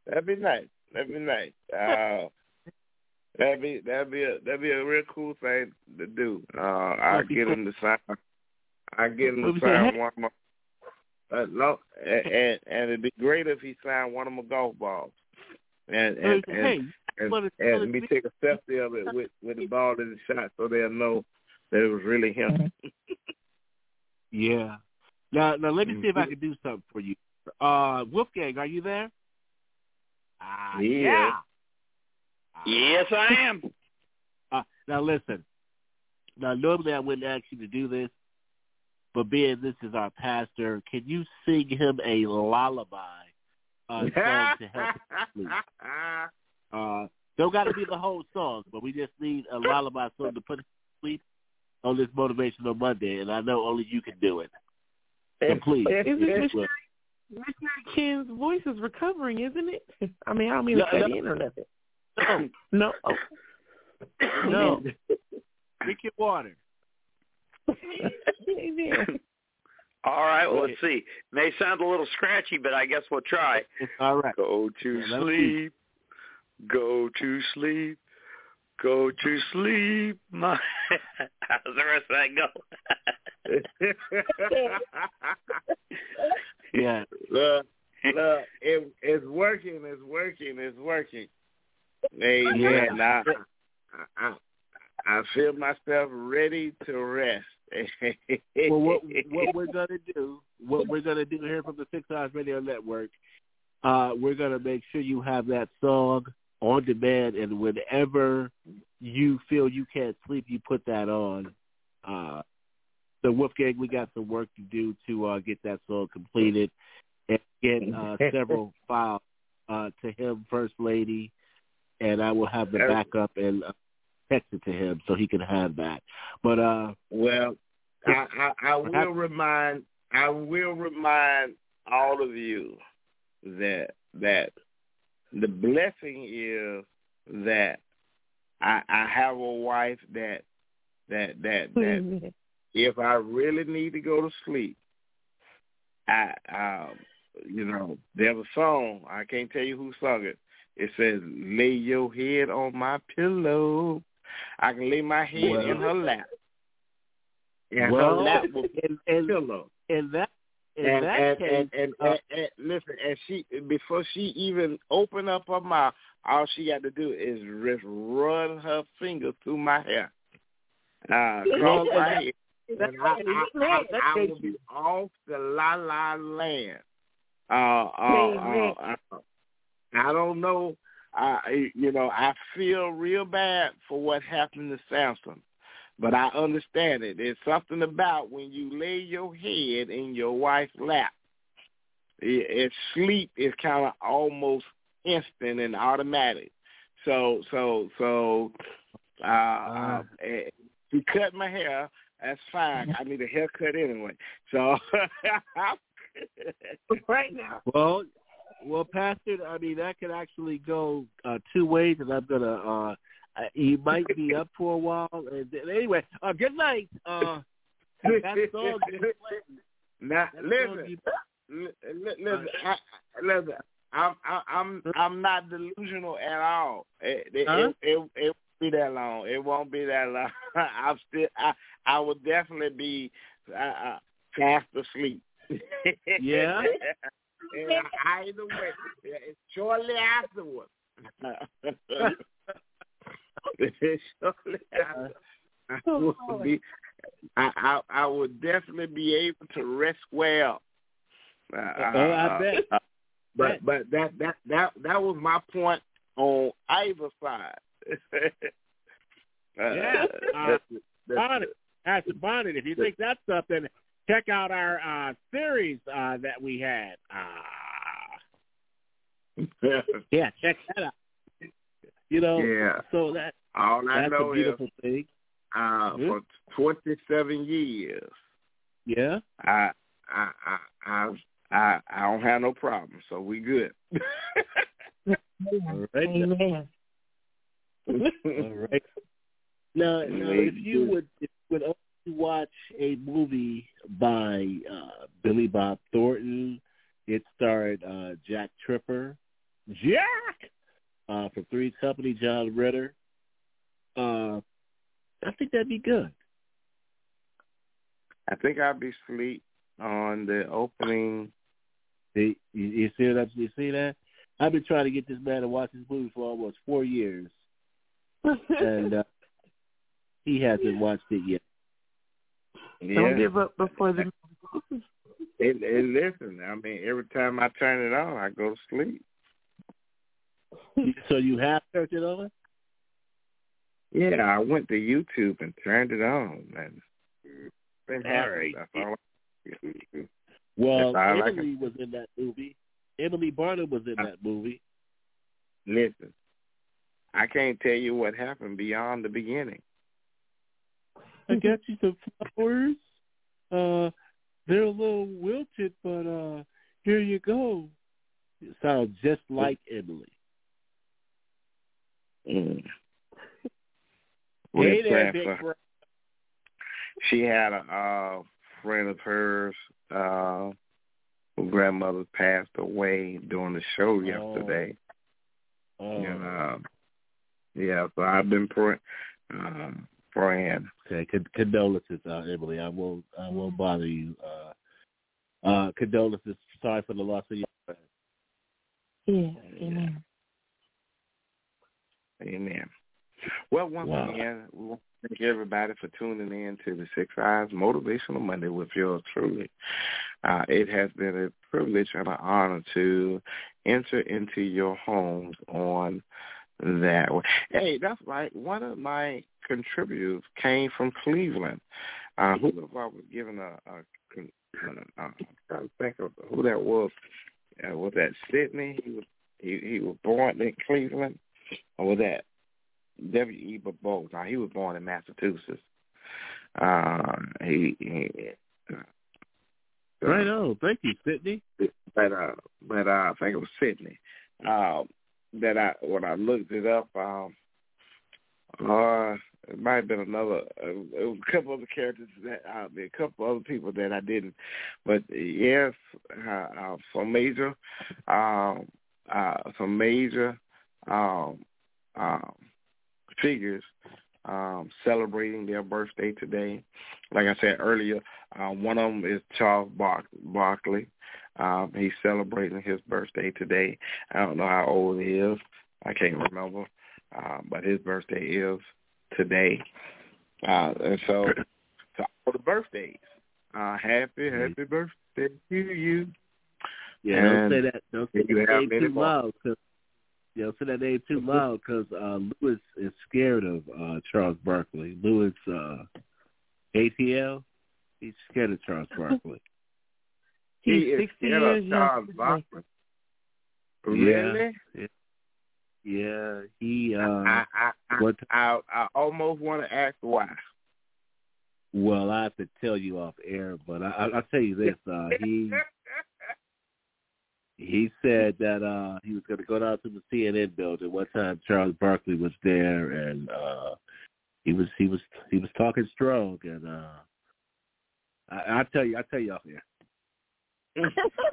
That'd be nice. That'd be nice. Uh, that'd be that'd be a that'd be a real cool thing to do. Uh, I'll get him to sign. I get him to sign one of my. Uh, no, and and it'd be great if he signed one of my golf balls. And and and, hey, and, and, and me take a selfie of it with with the ball in the shot, so they'll know that it was really him. Yeah. Now, now let me see if I can do something for you. Uh, Wolfgang, are you there? Uh, yeah. yeah. Yes, I am. Uh, now, listen. Now, normally I wouldn't ask you to do this, but being this is our pastor, can you sing him a lullaby uh, song to help him sleep? Uh, don't got to be the whole song, but we just need a lullaby song to put him to sleep on this Motivational Monday, and I know only you can do it. So please. Missionary Ken's voice is recovering, isn't it? I mean, I don't mean to no, cut no. in or nothing. No. No. Oh. No. Drink your water. Amen. All right, well, let's see. May sound a little scratchy, but I guess we'll try. All right. Go to Well, sleep. Go to sleep. Go to sleep. My... How's the rest of that go? Yeah. Look, look, it, it's working, it's working, it's working. Amen. Yeah. Now, I, I, I feel myself ready to rest. Well, what, what we're going to do, what we're going to do here from the Six Hours Radio Network, uh, we're going to make sure you have that song on demand, and whenever you feel you can't sleep, you put that on. Uh, so, Wolfgang, we got some work to do to uh, get that song completed and get uh, several files uh, to him, First Lady, and I will have the backup and uh, text it to him so he can have that. But uh, well, I, I, I will remind I will remind all of you that that the blessing is that I, I have a wife that that that that if I really need to go to sleep, I um, you know, there's a song, I can't tell you who sung it. It says, "Lay your head on my pillow." I can lay my head well, in her lap. And well, her lap will and, and, pillow. And that in and, that and, case, and, and, uh, and, and listen, and she before she even opened up her mouth, all she got to do is just run her finger through my hair. Uh, well, my that, hair. That, and I, I, I, I, I will be off the la la land. Uh, uh, uh, uh, I don't know. I, you know, I feel real bad for what happened to Samson, but I understand it. There's something about when you lay your head in your wife's lap. It, it sleep is kind of almost instant and automatic. So, so, so, uh, uh, if you cut my hair, that's fine. I need a haircut anyway. So, right now. Well, well, Pastor, I mean, that could actually go uh, two ways, and I'm going to, uh, he might be up for a while. And anyway, uh, good night. Uh, that song now, listen, listen, I, listen, I'm, I'm, I'm not delusional at all. It, it, huh? it, it, it won't be that long. It won't be that long. I'm still, I, I will definitely be uh, uh, fast asleep. Yeah. Yeah, either way, shortly afterwards. shortly after, I will be. I, I I would definitely be able to rest well. Uh, oh, I bet. Uh, but but that that that that was my point on either side. uh, yeah, uh, the, Bonnet, Pastor Bonnet, if you think that's something, check out our uh, series uh, that we had. Uh, yeah, check that out. You know, yeah. so that all I that's know a beautiful is, thing. Uh, mm-hmm. For twenty-seven years, yeah, I I I I I, I don't have no problem, so we good. All right. Amen. All right. Now, now if you would if you would only watch a movie by uh, Billy Bob Thornton, it starred uh, Jack Tripper, Jack uh, from Three's Company, John Ritter. Uh, I think that'd be good. I think I'll be asleep on the opening. See, you, you see that? You see that? I've been trying to get this man to watch this movie for almost four years, and uh, he hasn't watched it yet. Yeah. Don't give up before the. It, it, listen, I mean, every time I turn it on, I go to sleep. So you have turned it on? Yeah, I went to YouTube and turned it on, and been happy. That's all. I, well, That's all Emily was in that movie. Emily Barnum was in that movie. Listen, I can't tell you what happened beyond the beginning. I got you some flowers. Uh, they're a little wilted, but uh, here you go. It sounds just like Emily. Mm. Hey there, big friend. She had a uh, friend of hers uh, whose grandmother passed away during the show yesterday. Oh. And, uh, yeah, so I've been pray- uh, praying. Okay, Con- condolences, uh, Emily. I won't, I won't bother you. Uh, uh, condolences. Sorry for the loss of your friend. Yeah, amen. Amen. Well, once wow. again, we want to thank everybody for tuning in to the Six Eyes Motivational Monday with yours truly. Uh, it has been a privilege and an honor to enter into your homes on that way. Hey, that's right. One of my contributors came from Cleveland. Uh, who would have I was given a, a, a, a I'm trying to think of who that was. Uh, was that Sydney? He was he, he was born in Cleveland, or was that W. E. Bobo? Now he was born in Massachusetts. Uh, he, he uh, right on. Thank you, Sydney. But uh, but uh, I think it was Sydney. Uh, that I when I looked it up, um, uh, it might have been another, uh, it was a couple other characters that uh, a couple other people that I didn't. But yes, uh, uh, some major, um, uh, some major um, um, figures um, celebrating their birthday today. Like I said earlier, uh, one of them is Charles Bar- Barkley. Um, he's celebrating his birthday today. I don't know how old he is. I can't remember. Uh, but his birthday is today. Uh, and so, so all the birthdays, uh, happy, happy birthday to you. Yeah, and don't say that. Don't say that name too more. loud. Cause, yeah, don't say that name too loud because uh, Lewis is scared of uh, Charles Barkley. Lewis, uh, A T L, he's scared of Charles Barkley. He's he sixty years young. Really? Yeah. Yeah, he. Uh, I, I, I, what, I, I almost want to ask why. Well, I have to tell you off air, but I, I, I'll tell you this: uh, he he said that uh, he was going to go down to the C N N building one time. Charles Barkley was there, and uh, he was he was he was talking strong, and uh, I, I tell you, I tell you off air.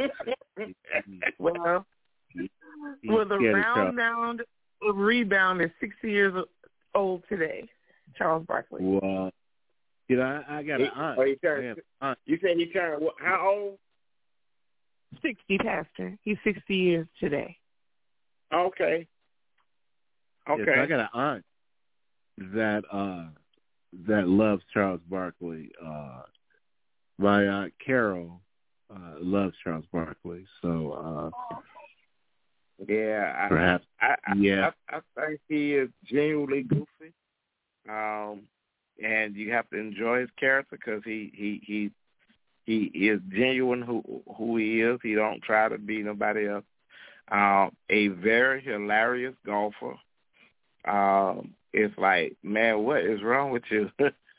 well. He, well, the round mound of rebound is sixty years old today, Charles Barkley. Well, you know, I, I got he, an aunt. Oh, he turned, aunt. You said he turned what, how old? sixty, Pastor. He's sixty years today. Okay. Okay. Yeah, so I got an aunt that uh, that loves Charles Barkley. Uh, my aunt Carol uh, loves Charles Barkley, so. Uh, Yeah, I, Perhaps. I, I, yeah. I, I think he is genuinely goofy, um, and you have to enjoy his character because he, he he he is genuine who who he is. He don't try to be nobody else. Um, a very hilarious golfer. Um, it's like, man, what is wrong with you?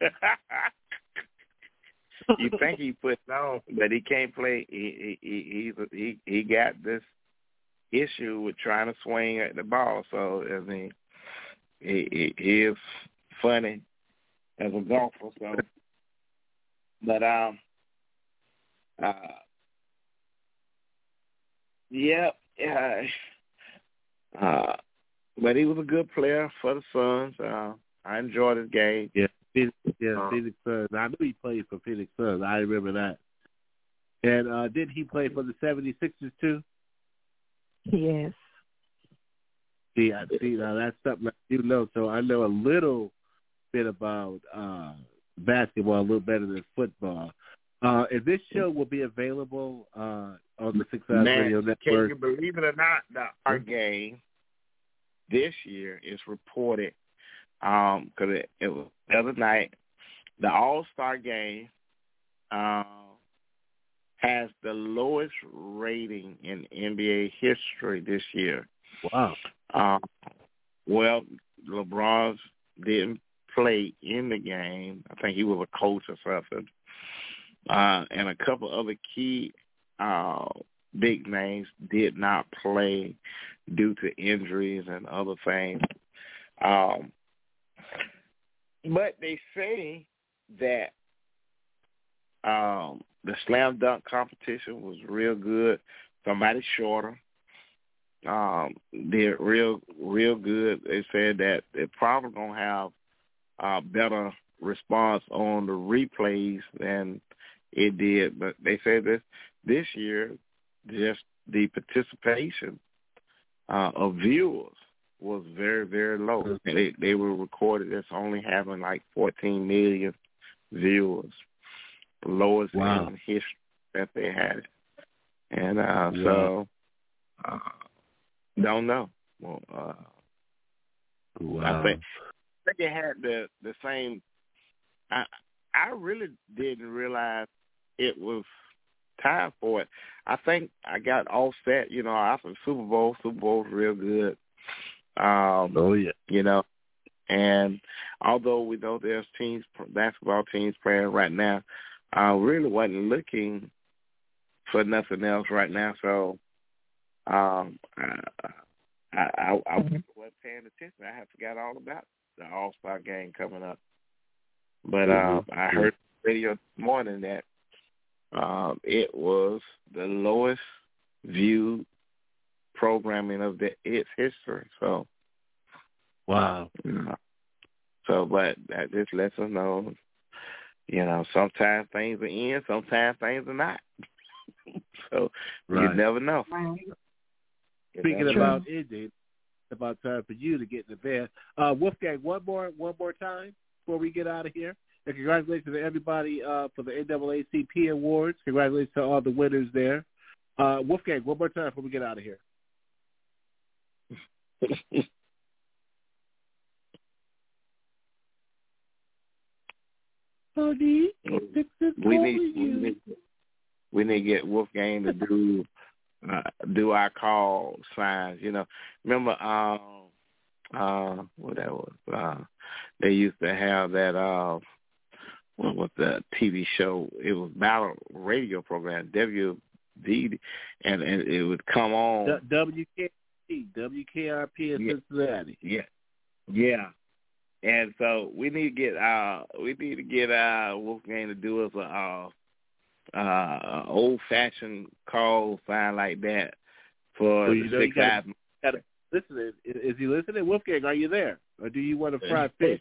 You think he puts on, but he can't play. He he he he, he got this issue with trying to swing at the ball. So, I mean, he, he, he is funny as a golfer. So, but um, uh, yeah, yeah. Uh, but he was a good player for the Suns. Uh, I enjoyed his game. Yeah, Phoenix, yeah, Uh, Phoenix Suns. I knew he played for Phoenix Suns. I remember that. And uh, did he play for the seventy-sixers too? Yes. See, I see now that's something I do know. So I know a little bit about uh, basketball, a little better than football. Uh, and this show will be available uh, on the Six Eyes Radio Network. Can you believe it or not, the our game this year is reported because um, it, it was the other night. The All-Star game uh, has the lowest rating in N B A history this year. Wow. Um, well, LeBron didn't play in the game. I think he was a coach or something. Uh, and a couple other key uh, big names did not play due to injuries and other things. Um, but they say that um, the slam dunk competition was real good. Somebody shorter um, did real, real good. They said that they're probably going to have uh, better response on the replays than it did, but they said this this year, just the participation uh, of viewers was very, very low. They they were recorded as only having like fourteen million viewers, lowest wow. in history that they had. And uh, wow. so, uh, don't know. Well, uh, wow. I think, I think they had the the same. I I really didn't realize it was time for it. I think I got offset, you know, after the Super Bowl. Super Bowl's real good. Um, oh, yeah. You know, and although we know there's teams, basketball teams playing right now, I really wasn't looking for nothing else right now. So um, I, I, I, I wasn't paying attention. I had forgot all about the All-Star game coming up. But uh, I heard radio this morning that um, it was the lowest viewed programming of the, its history. So, wow. You know, so, but that just lets us know, you know, sometimes things are in, sometimes things are not. So right. You never know. Speaking about it, it's about time for you to get in the bed. Uh, Wolfgang, one more, one more time before we get out of here. And congratulations to everybody uh, for the N double A C P Awards. Congratulations to all the winners there. Uh, Wolfgang, one more time before we get out of here. Honey, we need, we need we need to get Wolfgang to do uh, do our call signs. You know, remember um uh what that was? Uh, they used to have that. Uh, What was the T V show? It was battle radio program, W D, and, and it would come on. W K R P, W K R P in yeah. Cincinnati. Yeah, yeah. And so we need to get uh we need to get uh Wolfgang to do us a uh, uh old fashioned call sign like that for well, the you know, six gotta, gotta listen. Is, is he listening? Wolfgang, are you there, or do you want to fry fish?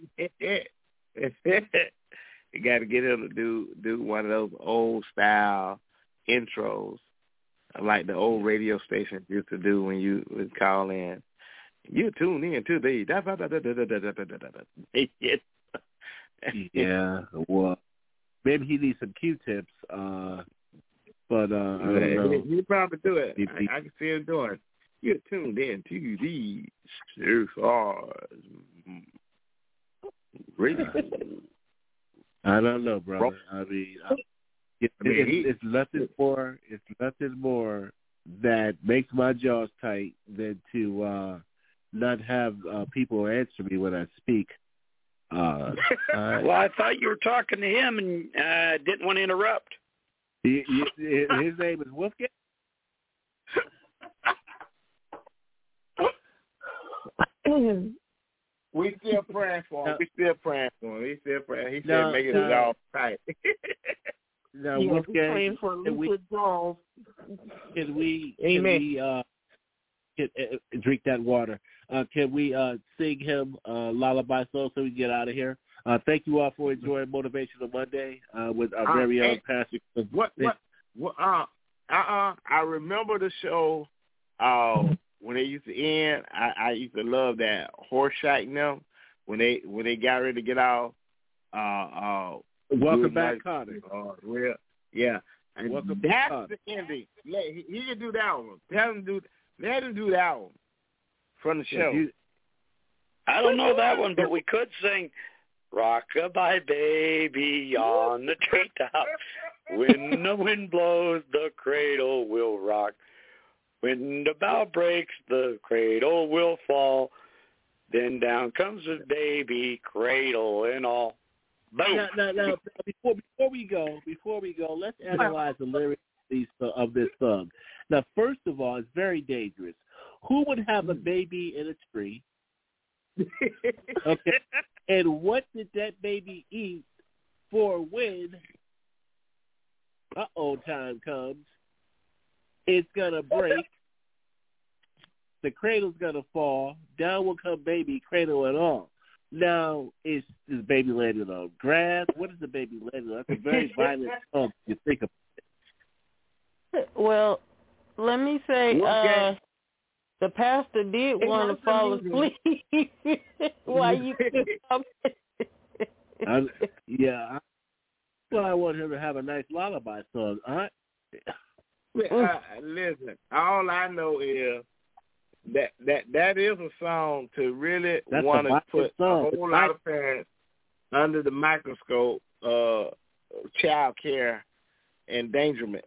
You got to get him to do do one of those old style intros, like the old radio stations used to do when you would call in. You tune in to the da da da da da da da da da da. Yeah, well, maybe he needs some Q-tips, uh, but uh, I don't know. You probably do it. I, I can see him doing. You're tuned in to the Stars Radio. I don't know, brother. I mean, I, it, I mean it, he, it's nothing more. It's nothing more that makes my jaws tight than to uh, not have uh, people answer me when I speak. Uh, uh, well, I thought you were talking to him and uh, didn't want to interrupt. He, he, his name is Wolfgang. We still praying for him. We still praying for him. We still praying. He said, no, "Make it no. all tight." No, yeah, Wolfgang, praying for can we, dolls. can we, Amen. can we, uh, can uh, drink that water. Uh, can we uh, sing him uh, Lullaby Song so we can get out of here? Uh, thank you all for enjoying Motivational Monday uh, with our very uh, own Pastor. What? What? what uh, uh-uh. I remember the show uh, when they used to end. I, I used to love that Horseshack them when they when they got ready to get out. Uh, uh, Welcome back, Carter. Uh, real, yeah. And Welcome that's back, the ending. Let, he, he can do that one. Let him do. Let him do that one from the show. Yeah, you, I don't know that one, but we could sing "Rock-a-bye Baby" on the treetop. When the wind blows, the cradle will rock. When the bow breaks, the cradle will fall. Then down comes the baby, cradle and all. Boom. Now, now, now, before before we go, before we go, let's analyze the lyrics of, these, of this song. Now, first of all, it's very dangerous. Who would have a baby in a tree? Okay, and what did that baby eat for when uh-oh time comes? It's gonna break. The cradle's gonna fall. Down will come baby, cradle and all. Now, is this baby landing on grass? What is the baby landing on? That's a very violent song. You think about it. Well, let me say, uh, the pastor did want to fall asleep while you come. Yeah, I, well, I want him to have a nice lullaby song. All right. Uh, listen, all I know is that that that is a song to really want to put song. a whole lot of parents under the microscope, uh, child care endangerment.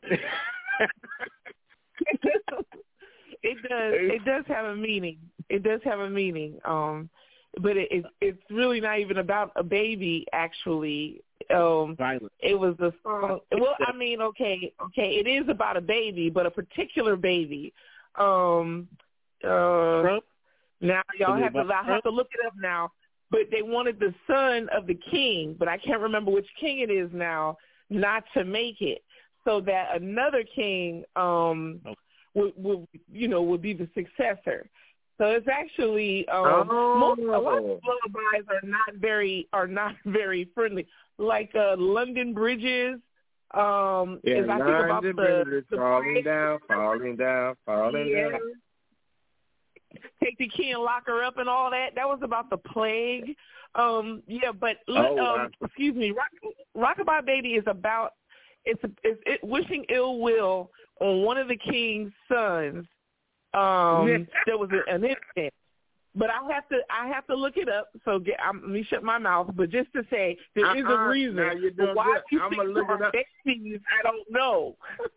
It does. It does have a meaning. It does have a meaning. Um, but it, it, it's really not even about a baby. Actually, um, it was the song. Well, I mean, okay, okay, it is about a baby, but a particular baby. Um, uh, now y'all have to. I have to look it up now. But they wanted the son of the king, but I can't remember which king it is now, not to make it, so that another king um, okay. would, would, you know, would be the successor. So it's actually um, oh. most a lot of lullabies are not very are not very friendly. Like uh, London Bridges um, yeah, is I London think about Bridges the, the falling down, falling down, falling yeah. down. Take the key and lock her up and all that. That was about the plague. Um, yeah, but oh, um, wow. excuse me, Rock, Rock-a-bye Baby is about it's, a, it's it, wishing ill will on one of the king's sons. Um, yeah. There was a, an incident, but I have to I have to look it up. So get, I'm, let me shut my mouth. But just to say, there uh-uh. is a reason why you I'm think look it up. babies. I don't know.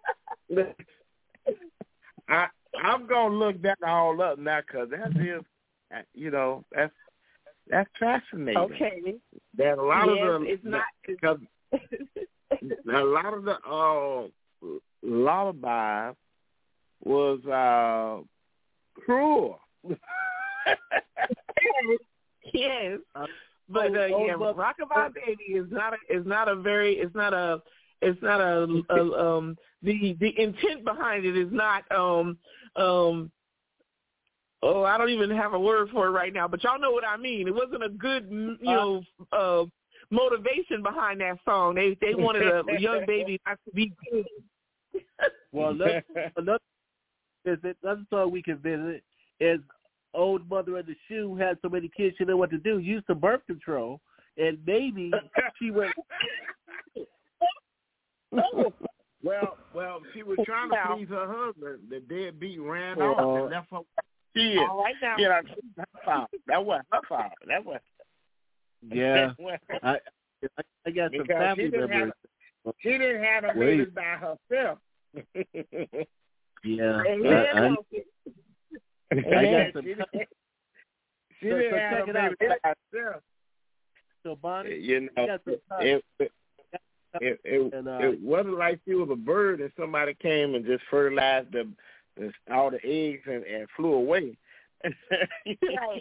I. I'm gonna look that all up now because that is, you know, that's that's fascinating. Okay. That a lot yes, of the it's not because a lot of the uh, lullabies was uh, cruel. yes, but uh, yeah, Rock-a-bye Baby is not a, is not a very it's not a it's not a, a um the the intent behind it is not um um oh I don't even have a word for it right now, but y'all know what I mean. It wasn't a good you know uh motivation behind that song. They they wanted a young baby not to be king. Well, another, another visit, another song we can visit is Old Mother in the Shoe had so many kids she didn't know what to do. Used some birth control, and maybe she went. well, well, she was trying to please her husband. The deadbeat ran uh, off and left her kids. All right now. Yeah, her fault. That was her fault. That was. Yeah, I, I got some because family she members. Have, she didn't have a baby by herself. Yeah, Amen. I, I, I got some. She didn't, she so, didn't so have check a it baby out. by herself. So Bonnie, you know, it, it, it, it, and, uh, it wasn't like she was a bird and somebody came and just fertilized the, the all the eggs and, and flew away. Right.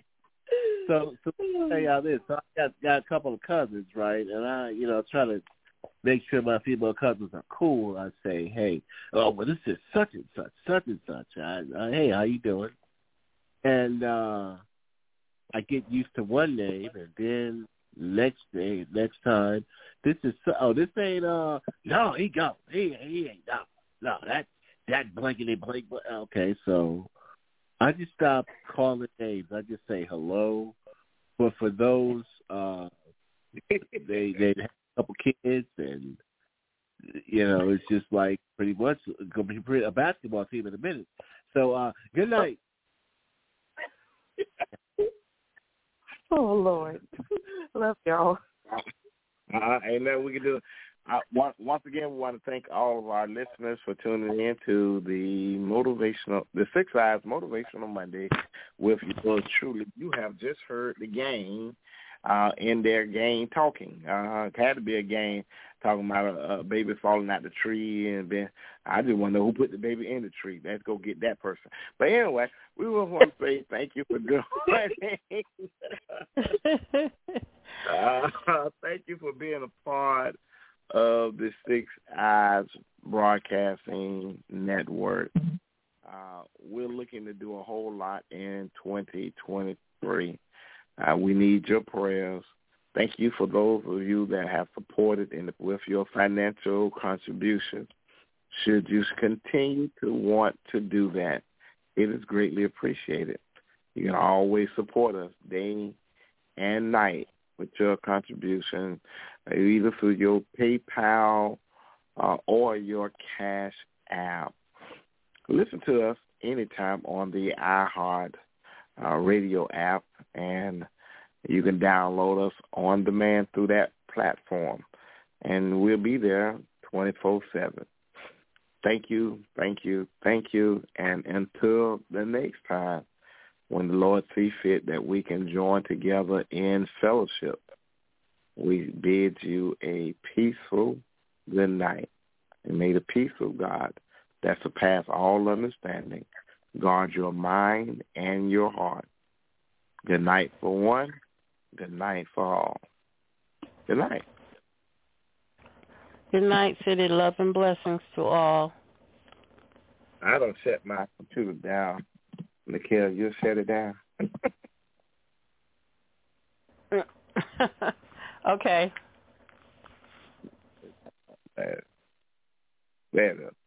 So, so let me tell y'all this. So I got got a couple of cousins, right? And I, you know, try to make sure my female cousins are cool, I say, hey, oh, well, this is such and such, such and such. I, I, hey, how you doing? And uh, I get used to one name, and then next day, next time, this is, oh, this ain't, uh, no, he go. He, he ain't, no, no, that, that blankety blank. Okay, so I just stop calling names. I just say hello. But for those, uh, they they have a couple kids, and you know, it's just like pretty much going to be a basketball team in a minute. So, uh, good night. Oh Lord, love y'all. Uh, ain't nothing we can do. Uh, once, once again, we want to thank all of our listeners for tuning in to the motivational, the Six Eyes Motivational Monday with yours truly. You have just heard the game uh, in their game talking. Uh, it had to be a game talking about a, a baby falling out the tree, and then I just want to know who put the baby in the tree. Let's go get that person. But anyway, we just want to say thank you for doing it. uh, thank you for being a part of the Six Eyes Broadcasting Network. Uh, we're looking to do a whole lot in twenty twenty-three. Uh, we need your prayers. Thank you for those of you that have supported in, with your financial contributions. Should you continue to want to do that, it is greatly appreciated. You can always support us day and night with your contribution, either through your PayPal uh, or your Cash App. Listen to us anytime on the iHeart uh, Radio app, and you can download us on demand through that platform, and we'll be there twenty-four seven. Thank you, thank you, thank you, and until the next time, when the Lord sees fit that we can join together in fellowship, we bid you a peaceful good night. And may the peace of God that surpasses all understanding guard your mind and your heart. Good night for one. Good night for all. Good night. Good night, City. Love and blessings to all. I don't shut my computer down. Nikhil, you shut it down. Okay. There it is.